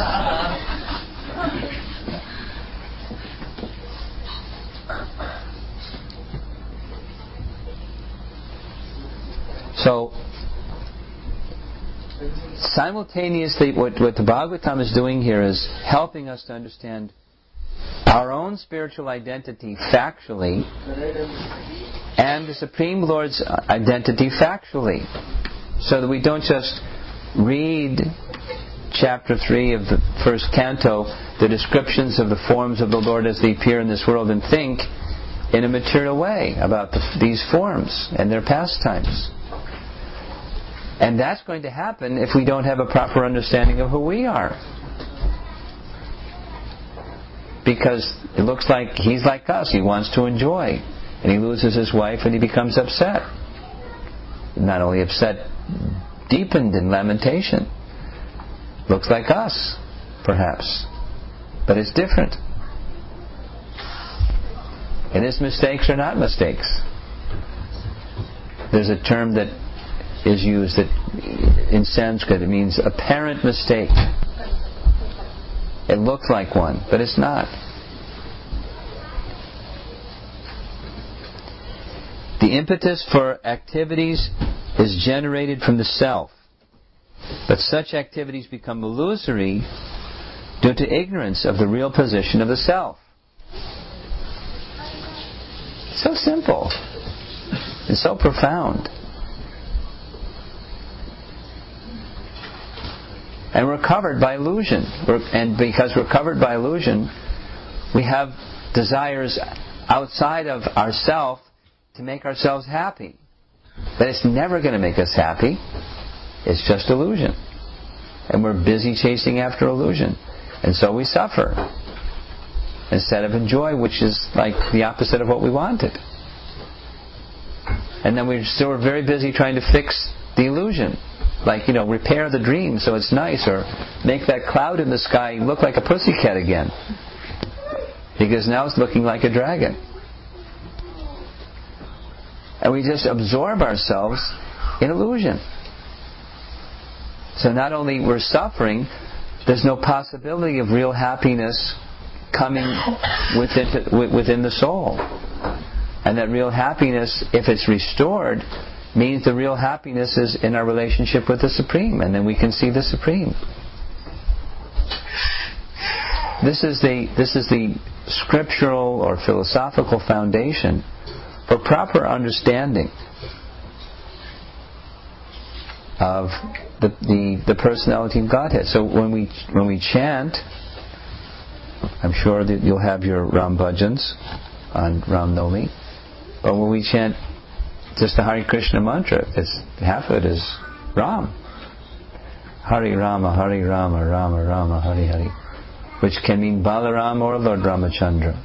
So, simultaneously, what, what the Bhagavatam is doing here is helping us to understand our own spiritual identity factually and the Supreme Lord's identity factually, so that we don't just read chapter three of the first canto, the descriptions of the forms of the Lord as they appear in this world, and think in a material way about the, these forms and their pastimes. And that's going to happen if we don't have a proper understanding of who we are. Because it looks like he's like us. He wants to enjoy. And he loses his wife and he becomes upset. Not only upset deepened in lamentation. Looks like us, perhaps, but it's different. And his mistakes are not mistakes. There's a term that is used that in Sanskrit it means apparent mistake. It looks like one, but it's not. The impetus for activities is generated from the self, but such activities become illusory due to ignorance of the real position of the self. So simple. It's so profound. And we're covered by illusion. We're, and because we're covered by illusion, we have desires outside of ourself to make ourselves happy. But it's never going to make us happy. It's just illusion. And we're busy chasing after illusion. And so we suffer instead of enjoy, which is like the opposite of what we wanted. And then we're still very busy trying to fix the illusion. Like, you know, repair the dream so it's nice, or make that cloud in the sky look like a pussycat again. Because now it's looking like a dragon. And we just absorb ourselves in illusion. So not only we're suffering, there's no possibility of real happiness coming within, within the soul. And that real happiness, if it's restored, means the real happiness is in our relationship with the Supreme, and then we can see the Supreme. This is the this is the scriptural or philosophical foundation for proper understanding of the, the the personality of Godhead. So when we when we chant, I'm sure that you'll have your Ram bhajans on Ram Nomi, but when we chant just the Hare Krishna mantra, it's, half of it is Ram. Hare Rama, Hare Rama, Rama Rama, Hare Hare, which can mean Balaram or Lord Ramachandra.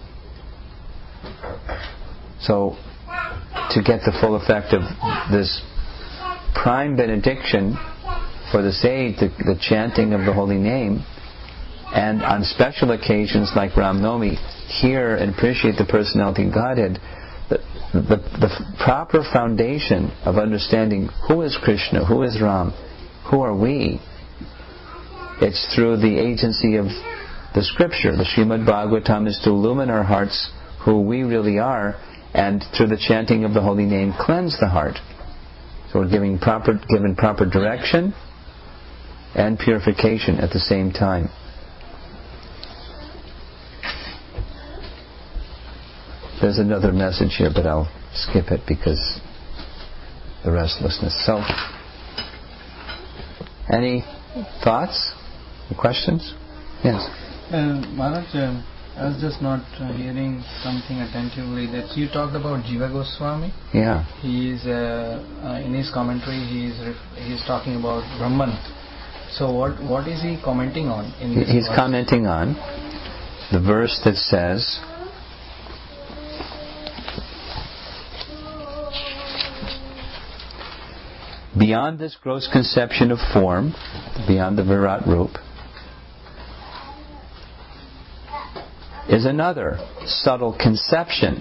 So, to get the full effect of this prime benediction for the sage, the, the chanting of the holy name, and on special occasions like Ram Nomi, hear and appreciate the personality of Godhead, the, the, the proper foundation of understanding who is Krishna, who is Ram, who are we, it's through the agency of the scripture. The Srimad Bhagavatam is to illumine our hearts who we really are, and through the chanting of the holy name cleanse the heart. So we're giving proper, given proper direction and purification at the same time. There's another message here, but I'll skip it because the restlessness. So, any thoughts? Questions? Yes. Uh, Maharaj, uh, I was just not uh, hearing something attentively that you talked about Jiva Goswami. Yeah. He is uh, uh, in his commentary. He is ref- he is talking about Brahman. So what what is he commenting on? In this He's verse? commenting on the verse that says, beyond this gross conception of form, beyond the Virat Rup, is another subtle conception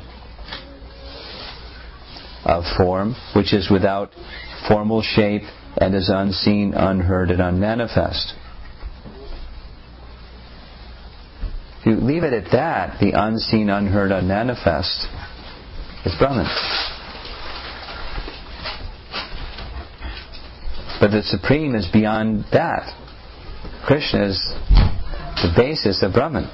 of form, which is without formal shape and is unseen, unheard, and unmanifest. If you leave it at that, the unseen, unheard, unmanifest is Brahman. But the Supreme is beyond that. Krishna is the basis of Brahman.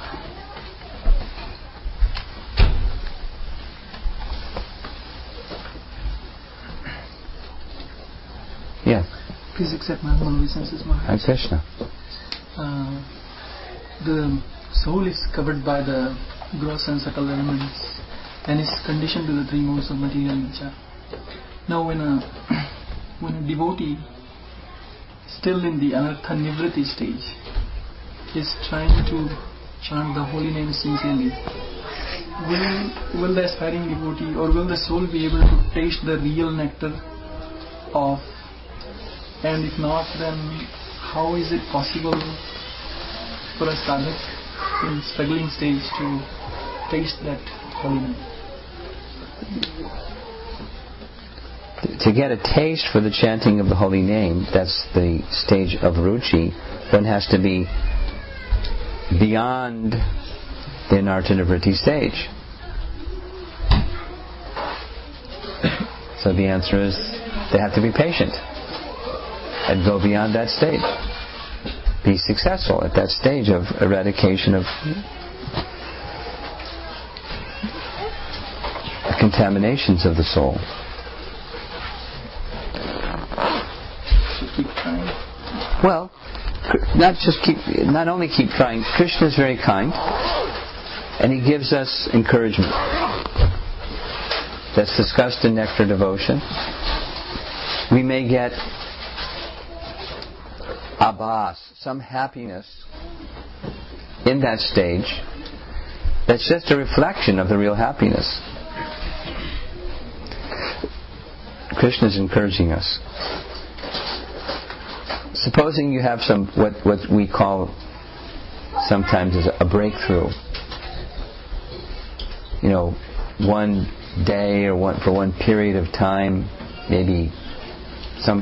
Yeah. Please accept my humble obeisances, Maharaj. Hare Krishna. Uh, the soul is covered by the gross and subtle elements and is conditioned to the three modes of material nature. Now when a when a devotee still in the anartha nivriti stage is trying to chant the holy name sincerely, will will the aspiring devotee or will the soul be able to taste the real nectar of And if not, then how is it possible for a sadhak in struggling stage to taste that holy name? To get a taste for the chanting of the holy name, that's the stage of ruchi, one has to be beyond the anartha-nivritti stage. So the answer is they have to be patient and go beyond that stage. Be successful at that stage of eradication of contaminations of the soul. Keep trying. Well, not just keep, not only keep trying. Krishna is very kind, and he gives us encouragement. That's discussed in Nectar Devotion. We may get abhas, some happiness in that stage. That's just a reflection of the real happiness. Krishna is encouraging us. Supposing you have some, what, what we call sometimes as a breakthrough. You know, one day or one for one period of time, maybe some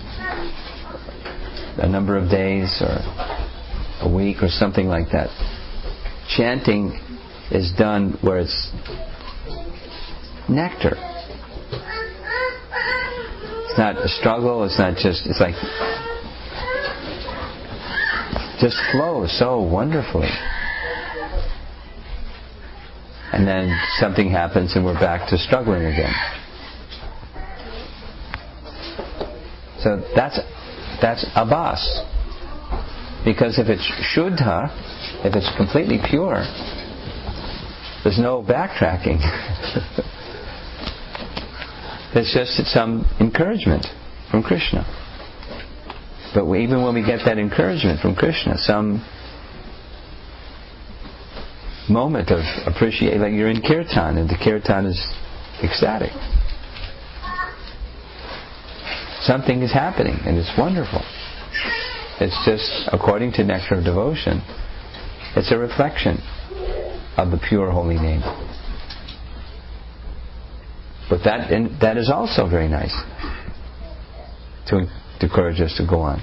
a number of days or a week or something like that. Chanting is done where it's nectar. It's not a struggle, it's not just, it's like just flows so wonderfully. And then something happens and we're back to struggling again. So that's that's abhas. Because if it's shuddha, if it's completely pure, there's no backtracking. It's just some encouragement from Krishna. But we, even when we get that encouragement from Krishna, some moment of appreciation, like you're in kirtan and the kirtan is ecstatic. Something is happening and it's wonderful. It's just, according to Nectar of Devotion, it's a reflection of the pure holy name. But that and that is also very nice to, to encourage us to go on.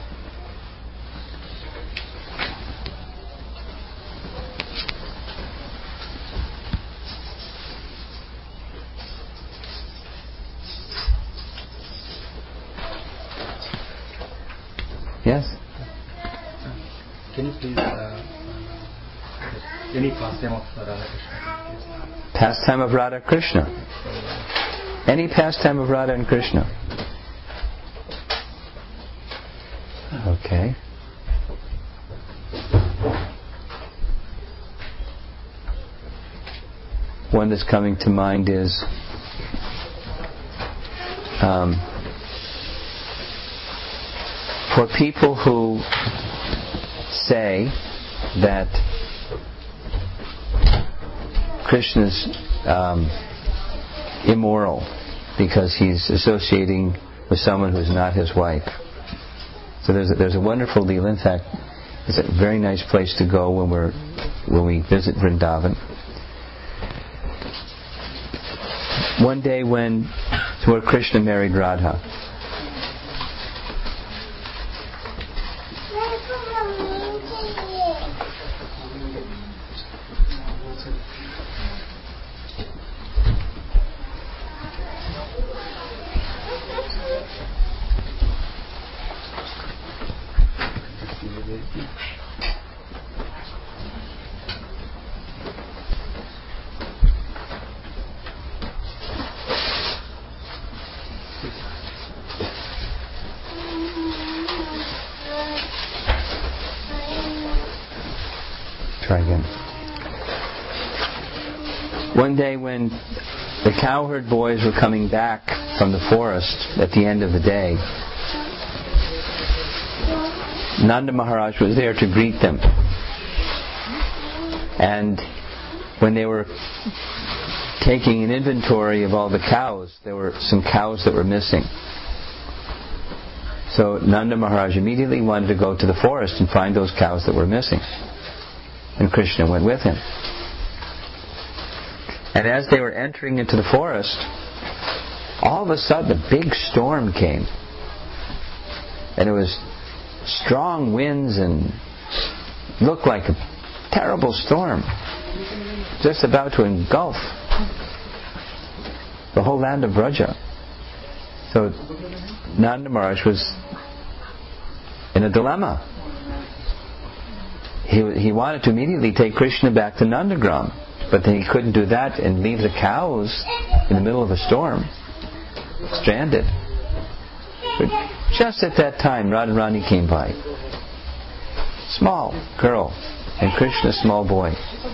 Yes? Can you please, uh, any pastime of Radha Krishna? Pastime of Radha Krishna. Any pastime of Radha and Krishna. Okay. One that's coming to mind is um, for people who say that Krishna's um, immoral because he's associating with someone who's not his wife. So there's a, there's a wonderful deal. In fact, it's a very nice place to go when we're when we visit Vrindavan. One day when where Krishna married Radha. Try again. One day when the cowherd boys were coming back from the forest at the end of the day, Nanda Maharaj was there to greet them. And when they were taking an inventory of all the cows, there were some cows that were missing. So So Nanda Maharaj immediately wanted to go to the forest and find those cows that were missing. And Krishna went with him. And as they were entering into the forest, all of a sudden a big storm came. And it was strong winds and looked like a terrible storm, just about to engulf the whole land of Vraja. So Nanda Maharaj was in a dilemma. He, he wanted to immediately take Krishna back to Nandagram, but then he couldn't do that and leave the cows in the middle of a storm, stranded. But just at that time, Radharani came by. Small girl, and Krishna, small boy.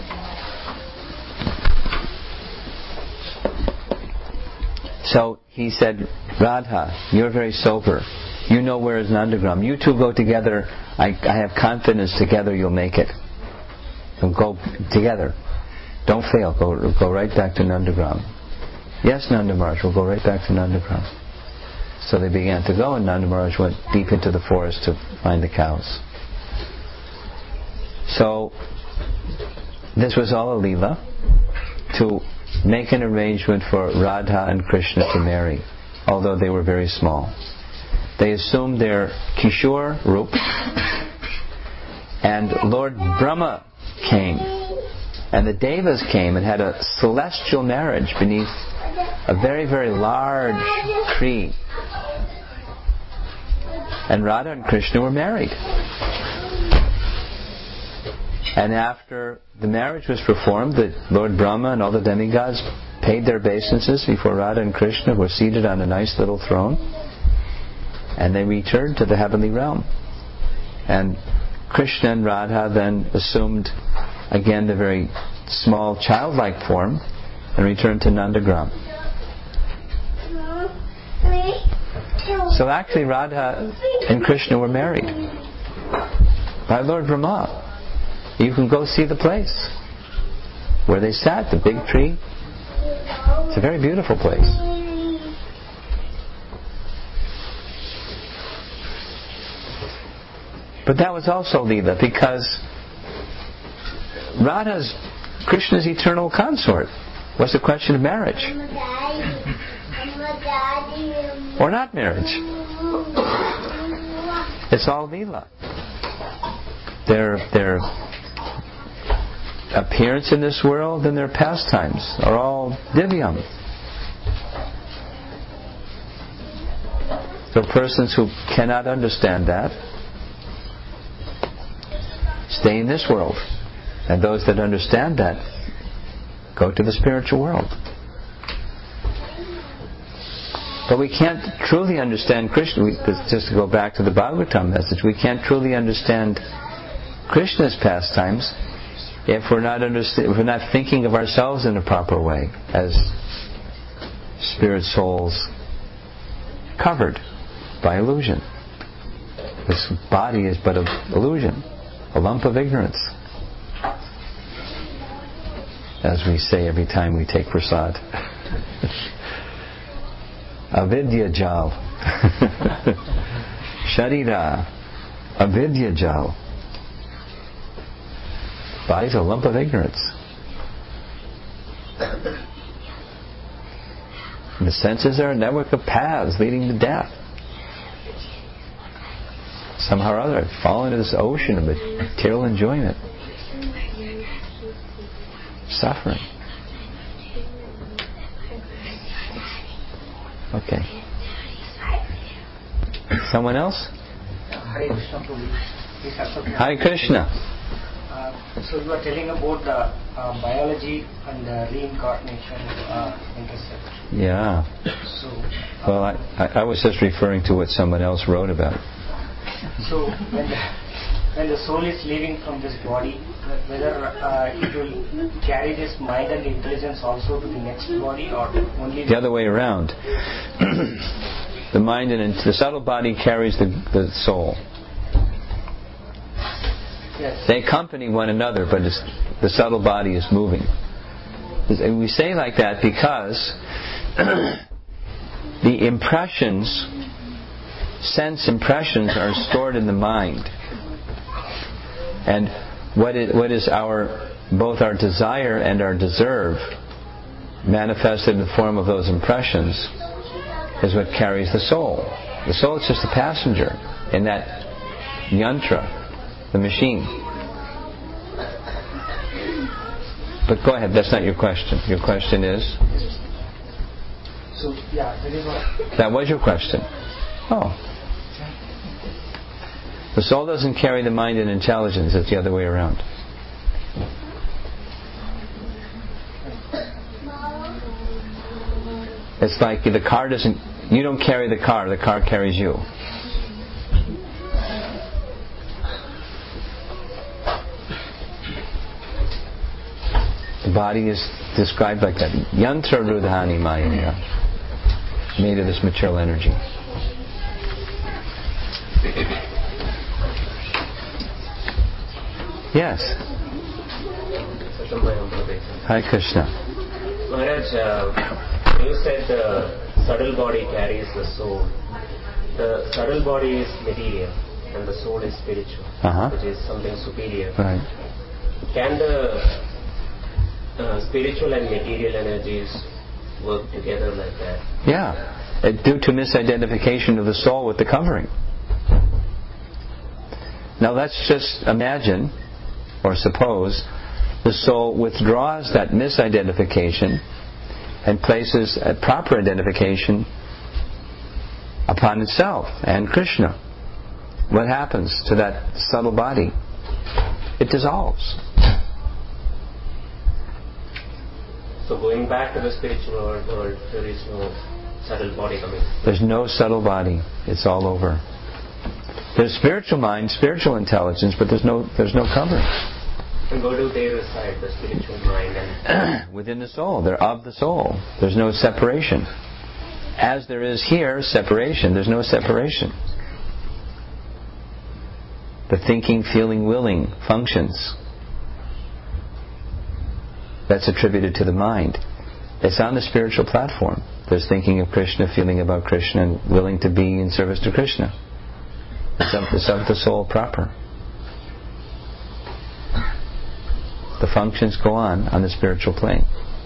So he said, Radha, you're very sober. You know where is Nandagram. You two go together. I, I have confidence together you'll make it. So go together. Don't fail. Go, go right back to Nandagram. Yes, Nanda Maharaj, we'll go right back to Nandagram. So they began to go, and Nanda Maharaj went deep into the forest to find the cows. So this was all a Leela to make an arrangement for Radha and Krishna to marry, although they were very small. They assumed their Kishore Rup, and Lord Brahma came, and the Devas came and had a celestial marriage beneath a very, very large tree. And Radha and Krishna were married. And after the marriage was performed, the Lord Brahma and all the demigods paid their obeisances before Radha and Krishna were seated on a nice little throne. And they returned to the heavenly realm. And Krishna and Radha then assumed again the very small childlike form and returned to Nandagram. So actually Radha and Krishna were married by Lord Brahma. You can go see the place where they sat, the big tree. It's a very beautiful place. But that was also Leela, because Radha's, Krishna's eternal consort, was a question of marriage. Or not marriage. It's all Leela. Their, their appearance in this world and their pastimes are all divyam. So persons who cannot understand that stay in this world, and those that understand that go to the spiritual world. But we can't truly understand Krishna. We, just to go back to the Bhagavatam message, we can't truly understand Krishna's pastimes if we're not understand, if we're not thinking of ourselves in a proper way as spirit souls covered by illusion. This body is but an illusion, a lump of ignorance, as we say every time we take prasad. Avidya jal. Sharira. Avidya jal. Body's a lump of ignorance. And the senses are a network of paths leading to death. Somehow or other, I fall into this ocean of material enjoyment. Suffering. Okay. Someone else? Hare Krishna. Hare Krishna. Uh, so you are telling about the uh, biology and the reincarnation uh, intercept. Yeah. So. Uh, well, I, I, I was just referring to what someone else wrote about. So when the, when the soul is leaving from this body, whether uh, it will carry this mind and intelligence also to the next body, or only the other way around. The mind and the subtle body carries the, the soul. Yes. They accompany one another, but it's, the subtle body is moving. And we say like that because the impressions sense impressions are stored in the mind. And what is, what is our, both our desire and our deserve, manifested in the form of those impressions, is what carries the soul. The soul is just a passenger in that yantra, the machine. But go ahead, that's not your question. Your question is? So, yeah, that is what... That was your question. Oh. The soul doesn't carry the mind and intelligence, it's the other way around. It's like the car doesn't... You don't carry the car, the car carries you. The body is described like that. Yantra rudhani maya, made of this material energy. Yes. Hi Krishna. Maharaj, uh, you said the subtle body carries the soul. The subtle body is material and the soul is spiritual, uh-huh. which is something superior. Right. Can the uh, spiritual and material energies work together like that? Yeah, uh, due to misidentification of the soul with the covering. Now let's just imagine, or suppose, the soul withdraws that misidentification and places a proper identification upon itself and Krishna. What happens to that subtle body? It dissolves. So going back to the spiritual world, world, there is no subtle body coming. There's no subtle body. It's all over. There's spiritual mind, spiritual intelligence, but there's no there's no covering. And go to their side, the spiritual mind, and within the soul. They're of the soul. There's no separation. As there is here separation, there's no separation. The thinking, feeling, willing functions. That's attributed to the mind. It's on the spiritual platform. There's thinking of Krishna, feeling about Krishna, and willing to be in service to Krishna. It's of, it's of the soul proper. The functions go on on the spiritual plane.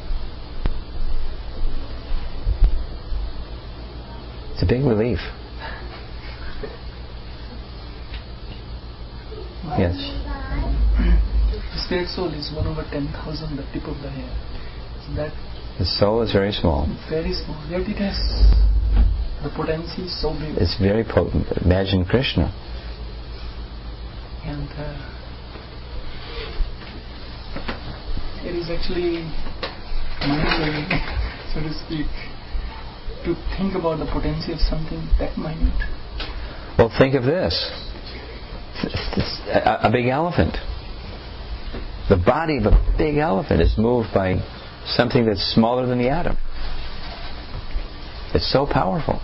It's a big relief. Yes. The spirit soul is one over ten thousand, the tip of the hair. So that the soul is very small. Very small. Yet it has the potency is so big. It's very potent. Imagine Krishna. And uh, it is actually mind-blowing, so to speak, to think about the potency of something that minute. Well, think of this. A, a big elephant. The body of a big elephant is moved by something that's smaller than the atom. It's so powerful.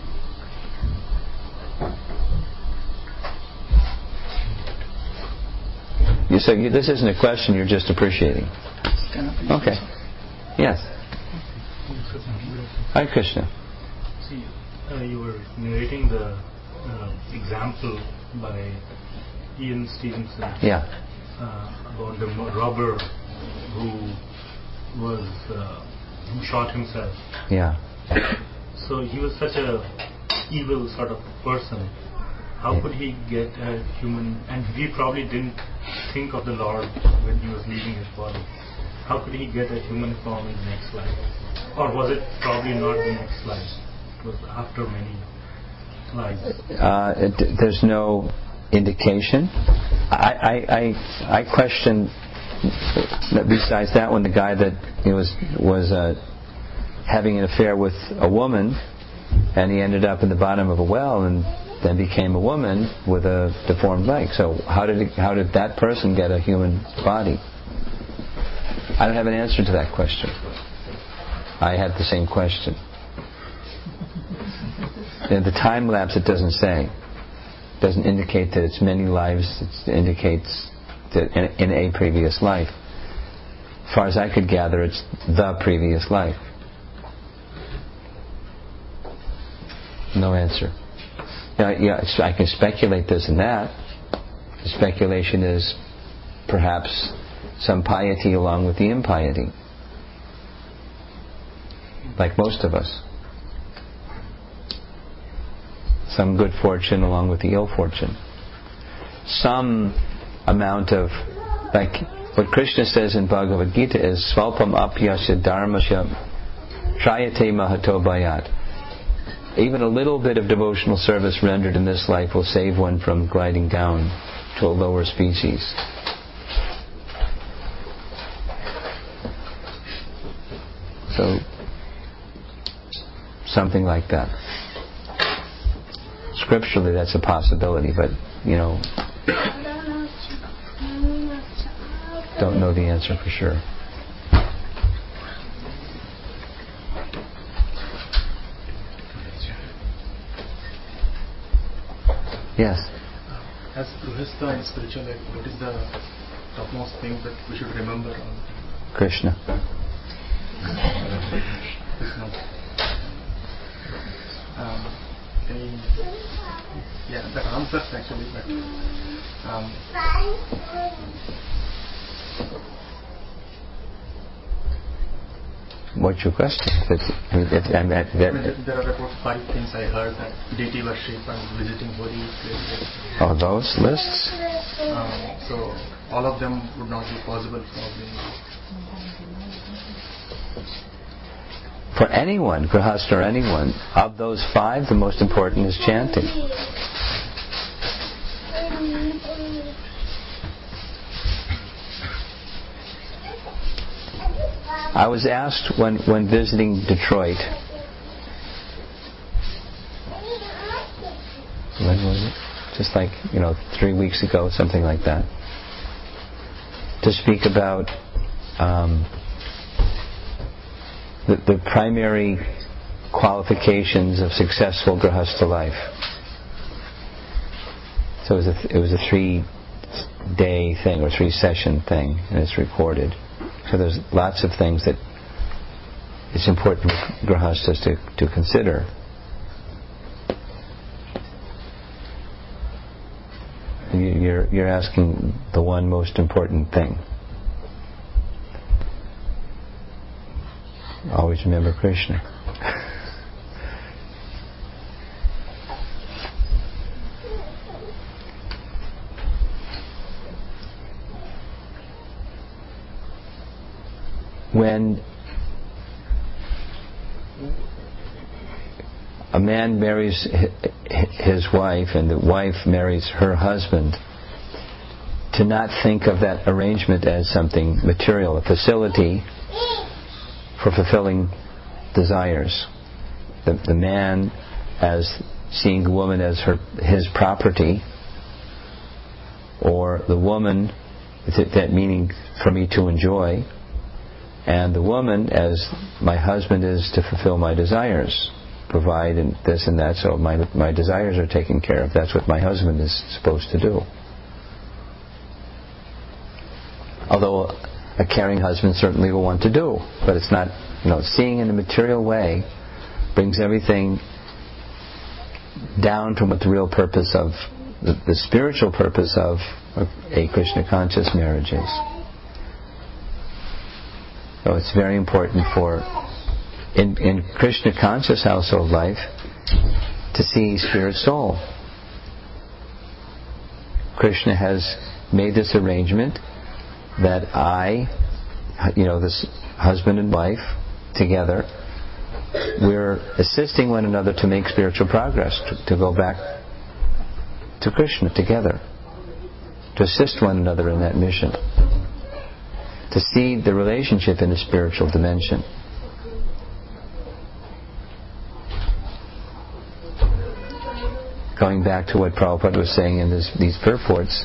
You say this isn't a question, you're just appreciating. Okay. Yes. Hi Krishna. See, uh, you were narrating the uh, example by Ian Stevenson. Yeah. Uh, about the robber who was uh, who shot himself. Yeah. So he was such a evil sort of person. How could he get a human? And he probably didn't think of the Lord when he was leaving his body. How could he get a human form in the next life? Or was it probably not the next life? It was after many lives. Uh, it, there's no indication. I, I, I, I question. Besides that one, the guy that you know, was was uh, having an affair with a woman, and he ended up in the bottom of a well, and then became a woman with a deformed leg. So how did it, how did that person get a human body? I don't have an answer to that question. I had the same question. In the time lapse, it doesn't say. It doesn't indicate that it's many lives. It indicates that in, in a previous life. As far as I could gather, it's the previous life. No answer. Yeah, yeah, I can speculate this and that. The speculation is perhaps some piety along with the impiety, like most of us. Some good fortune along with the ill fortune. Some amount of, like what Krishna says in Bhagavad Gita is Svalpam apyasya dharmasya trayate mahato bhayat. Even a little bit of devotional service rendered in this life will save one from gliding down to a lower species. So, something like that. Scripturally, that's a possibility, but, you know, don't know the answer for sure. Yes. As Grihastha in spiritual life, what is the topmost thing that we should remember? On Krishna. Krishna. Um, any, yeah, that answers actually, but um, what's your question? That, that, that, that, there, there are about five things I heard that deity worship and visiting holy places. Oh, those lists? Um, so all of them would not be possible probably. For anyone, Grihastha or anyone, of those five, the most important is chanting. I was asked when, when visiting Detroit, when was it? Just like, you know, three weeks ago, something like that, to speak about um, the, the primary qualifications of successful Grihastha life. So it was a, it was a three-day thing or three-session thing, and it's recorded. So there's lots of things that it's important for Grihasthas to, to consider. You're, you're asking the one most important thing. Always remember Krishna. When a man marries his wife and the wife marries her husband, to not think of that arrangement as something material, a facility for fulfilling desires. The, the man as seeing the woman as her his property, or the woman, that meaning for me to enjoy, and the woman as my husband is to fulfill my desires, provide and this and that, so my my desires are taken care of. That's what my husband is supposed to do. Although a caring husband certainly will want to do, but it's not, you know, seeing in a material way brings everything down to what the real purpose of, the, the spiritual purpose of a Krishna conscious marriage is. So it's very important for, in, in Krishna conscious household life, to see spirit soul. Krishna has made this arrangement that I, you know, this husband and wife together, we're assisting one another to make spiritual progress, to, to go back to Krishna together, to assist one another in that mission, to see the relationship in a spiritual dimension. Going back to what Prabhupada was saying in this, these purports,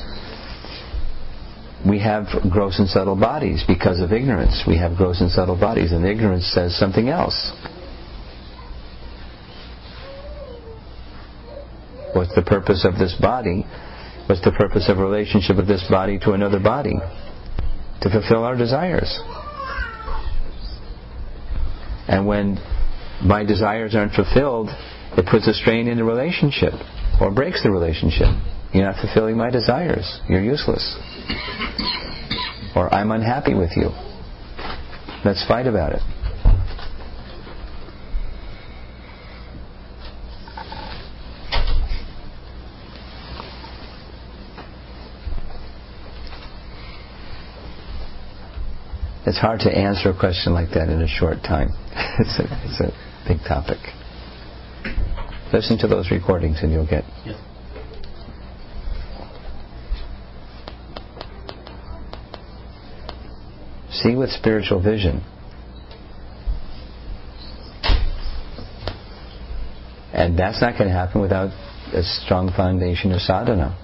we have gross and subtle bodies because of ignorance. We have gross and subtle bodies, and ignorance says something else. What's the purpose of this body? What's the purpose of relationship of this body to another body? To fulfill our desires. And when my desires aren't fulfilled, it puts a strain in the relationship. or breaks the relationship. You're not fulfilling my desires. You're useless. Or I'm unhappy with you. Let's fight about it. It's hard to answer a question like that in a short time. it's, a, it's a big topic. Listen to those recordings and you'll get. Yes. See with spiritual vision. And that's not going to happen without a strong foundation of sadhana.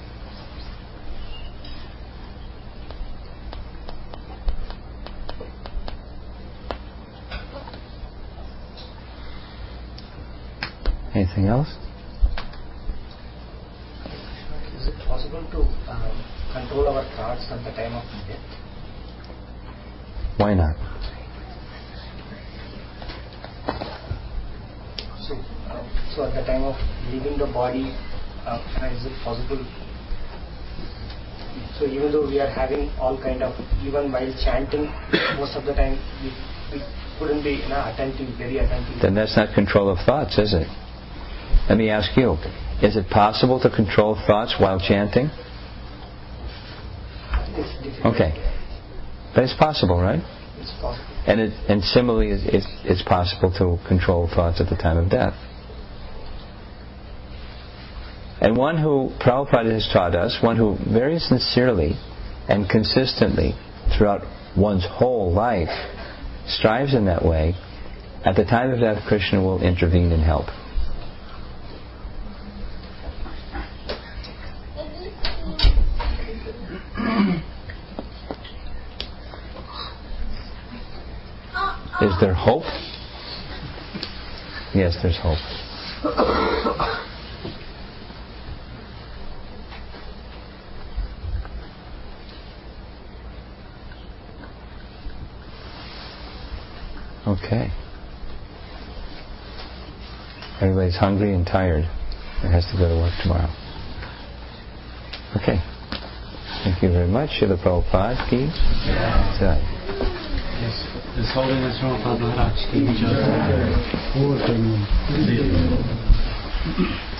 Anything else? Is it possible to um, control our thoughts at the time of death? Why not? So, uh, so at the time of leaving the body, uh, is it possible? So even though we are having all kind of, even while chanting, most of the time we, we couldn't be you know, attentive, very attentive. Then that's not control of thoughts, is it? Let me ask you, is it possible to control thoughts while chanting? Okay. But it's possible, right? It's possible. And it, and similarly, it's, it's, it's possible to control thoughts at the time of death. And one who Prabhupada has taught us, one who very sincerely and consistently throughout one's whole life strives in that way, at the time of death, Krishna will intervene and help. Is there hope? Yes, there's hope. Okay. Everybody's hungry and tired and has to go to work tomorrow. Okay. Thank you very much. Srila Prabhupada ki jai. His Holiness Prabhupada Maharaj ki jai.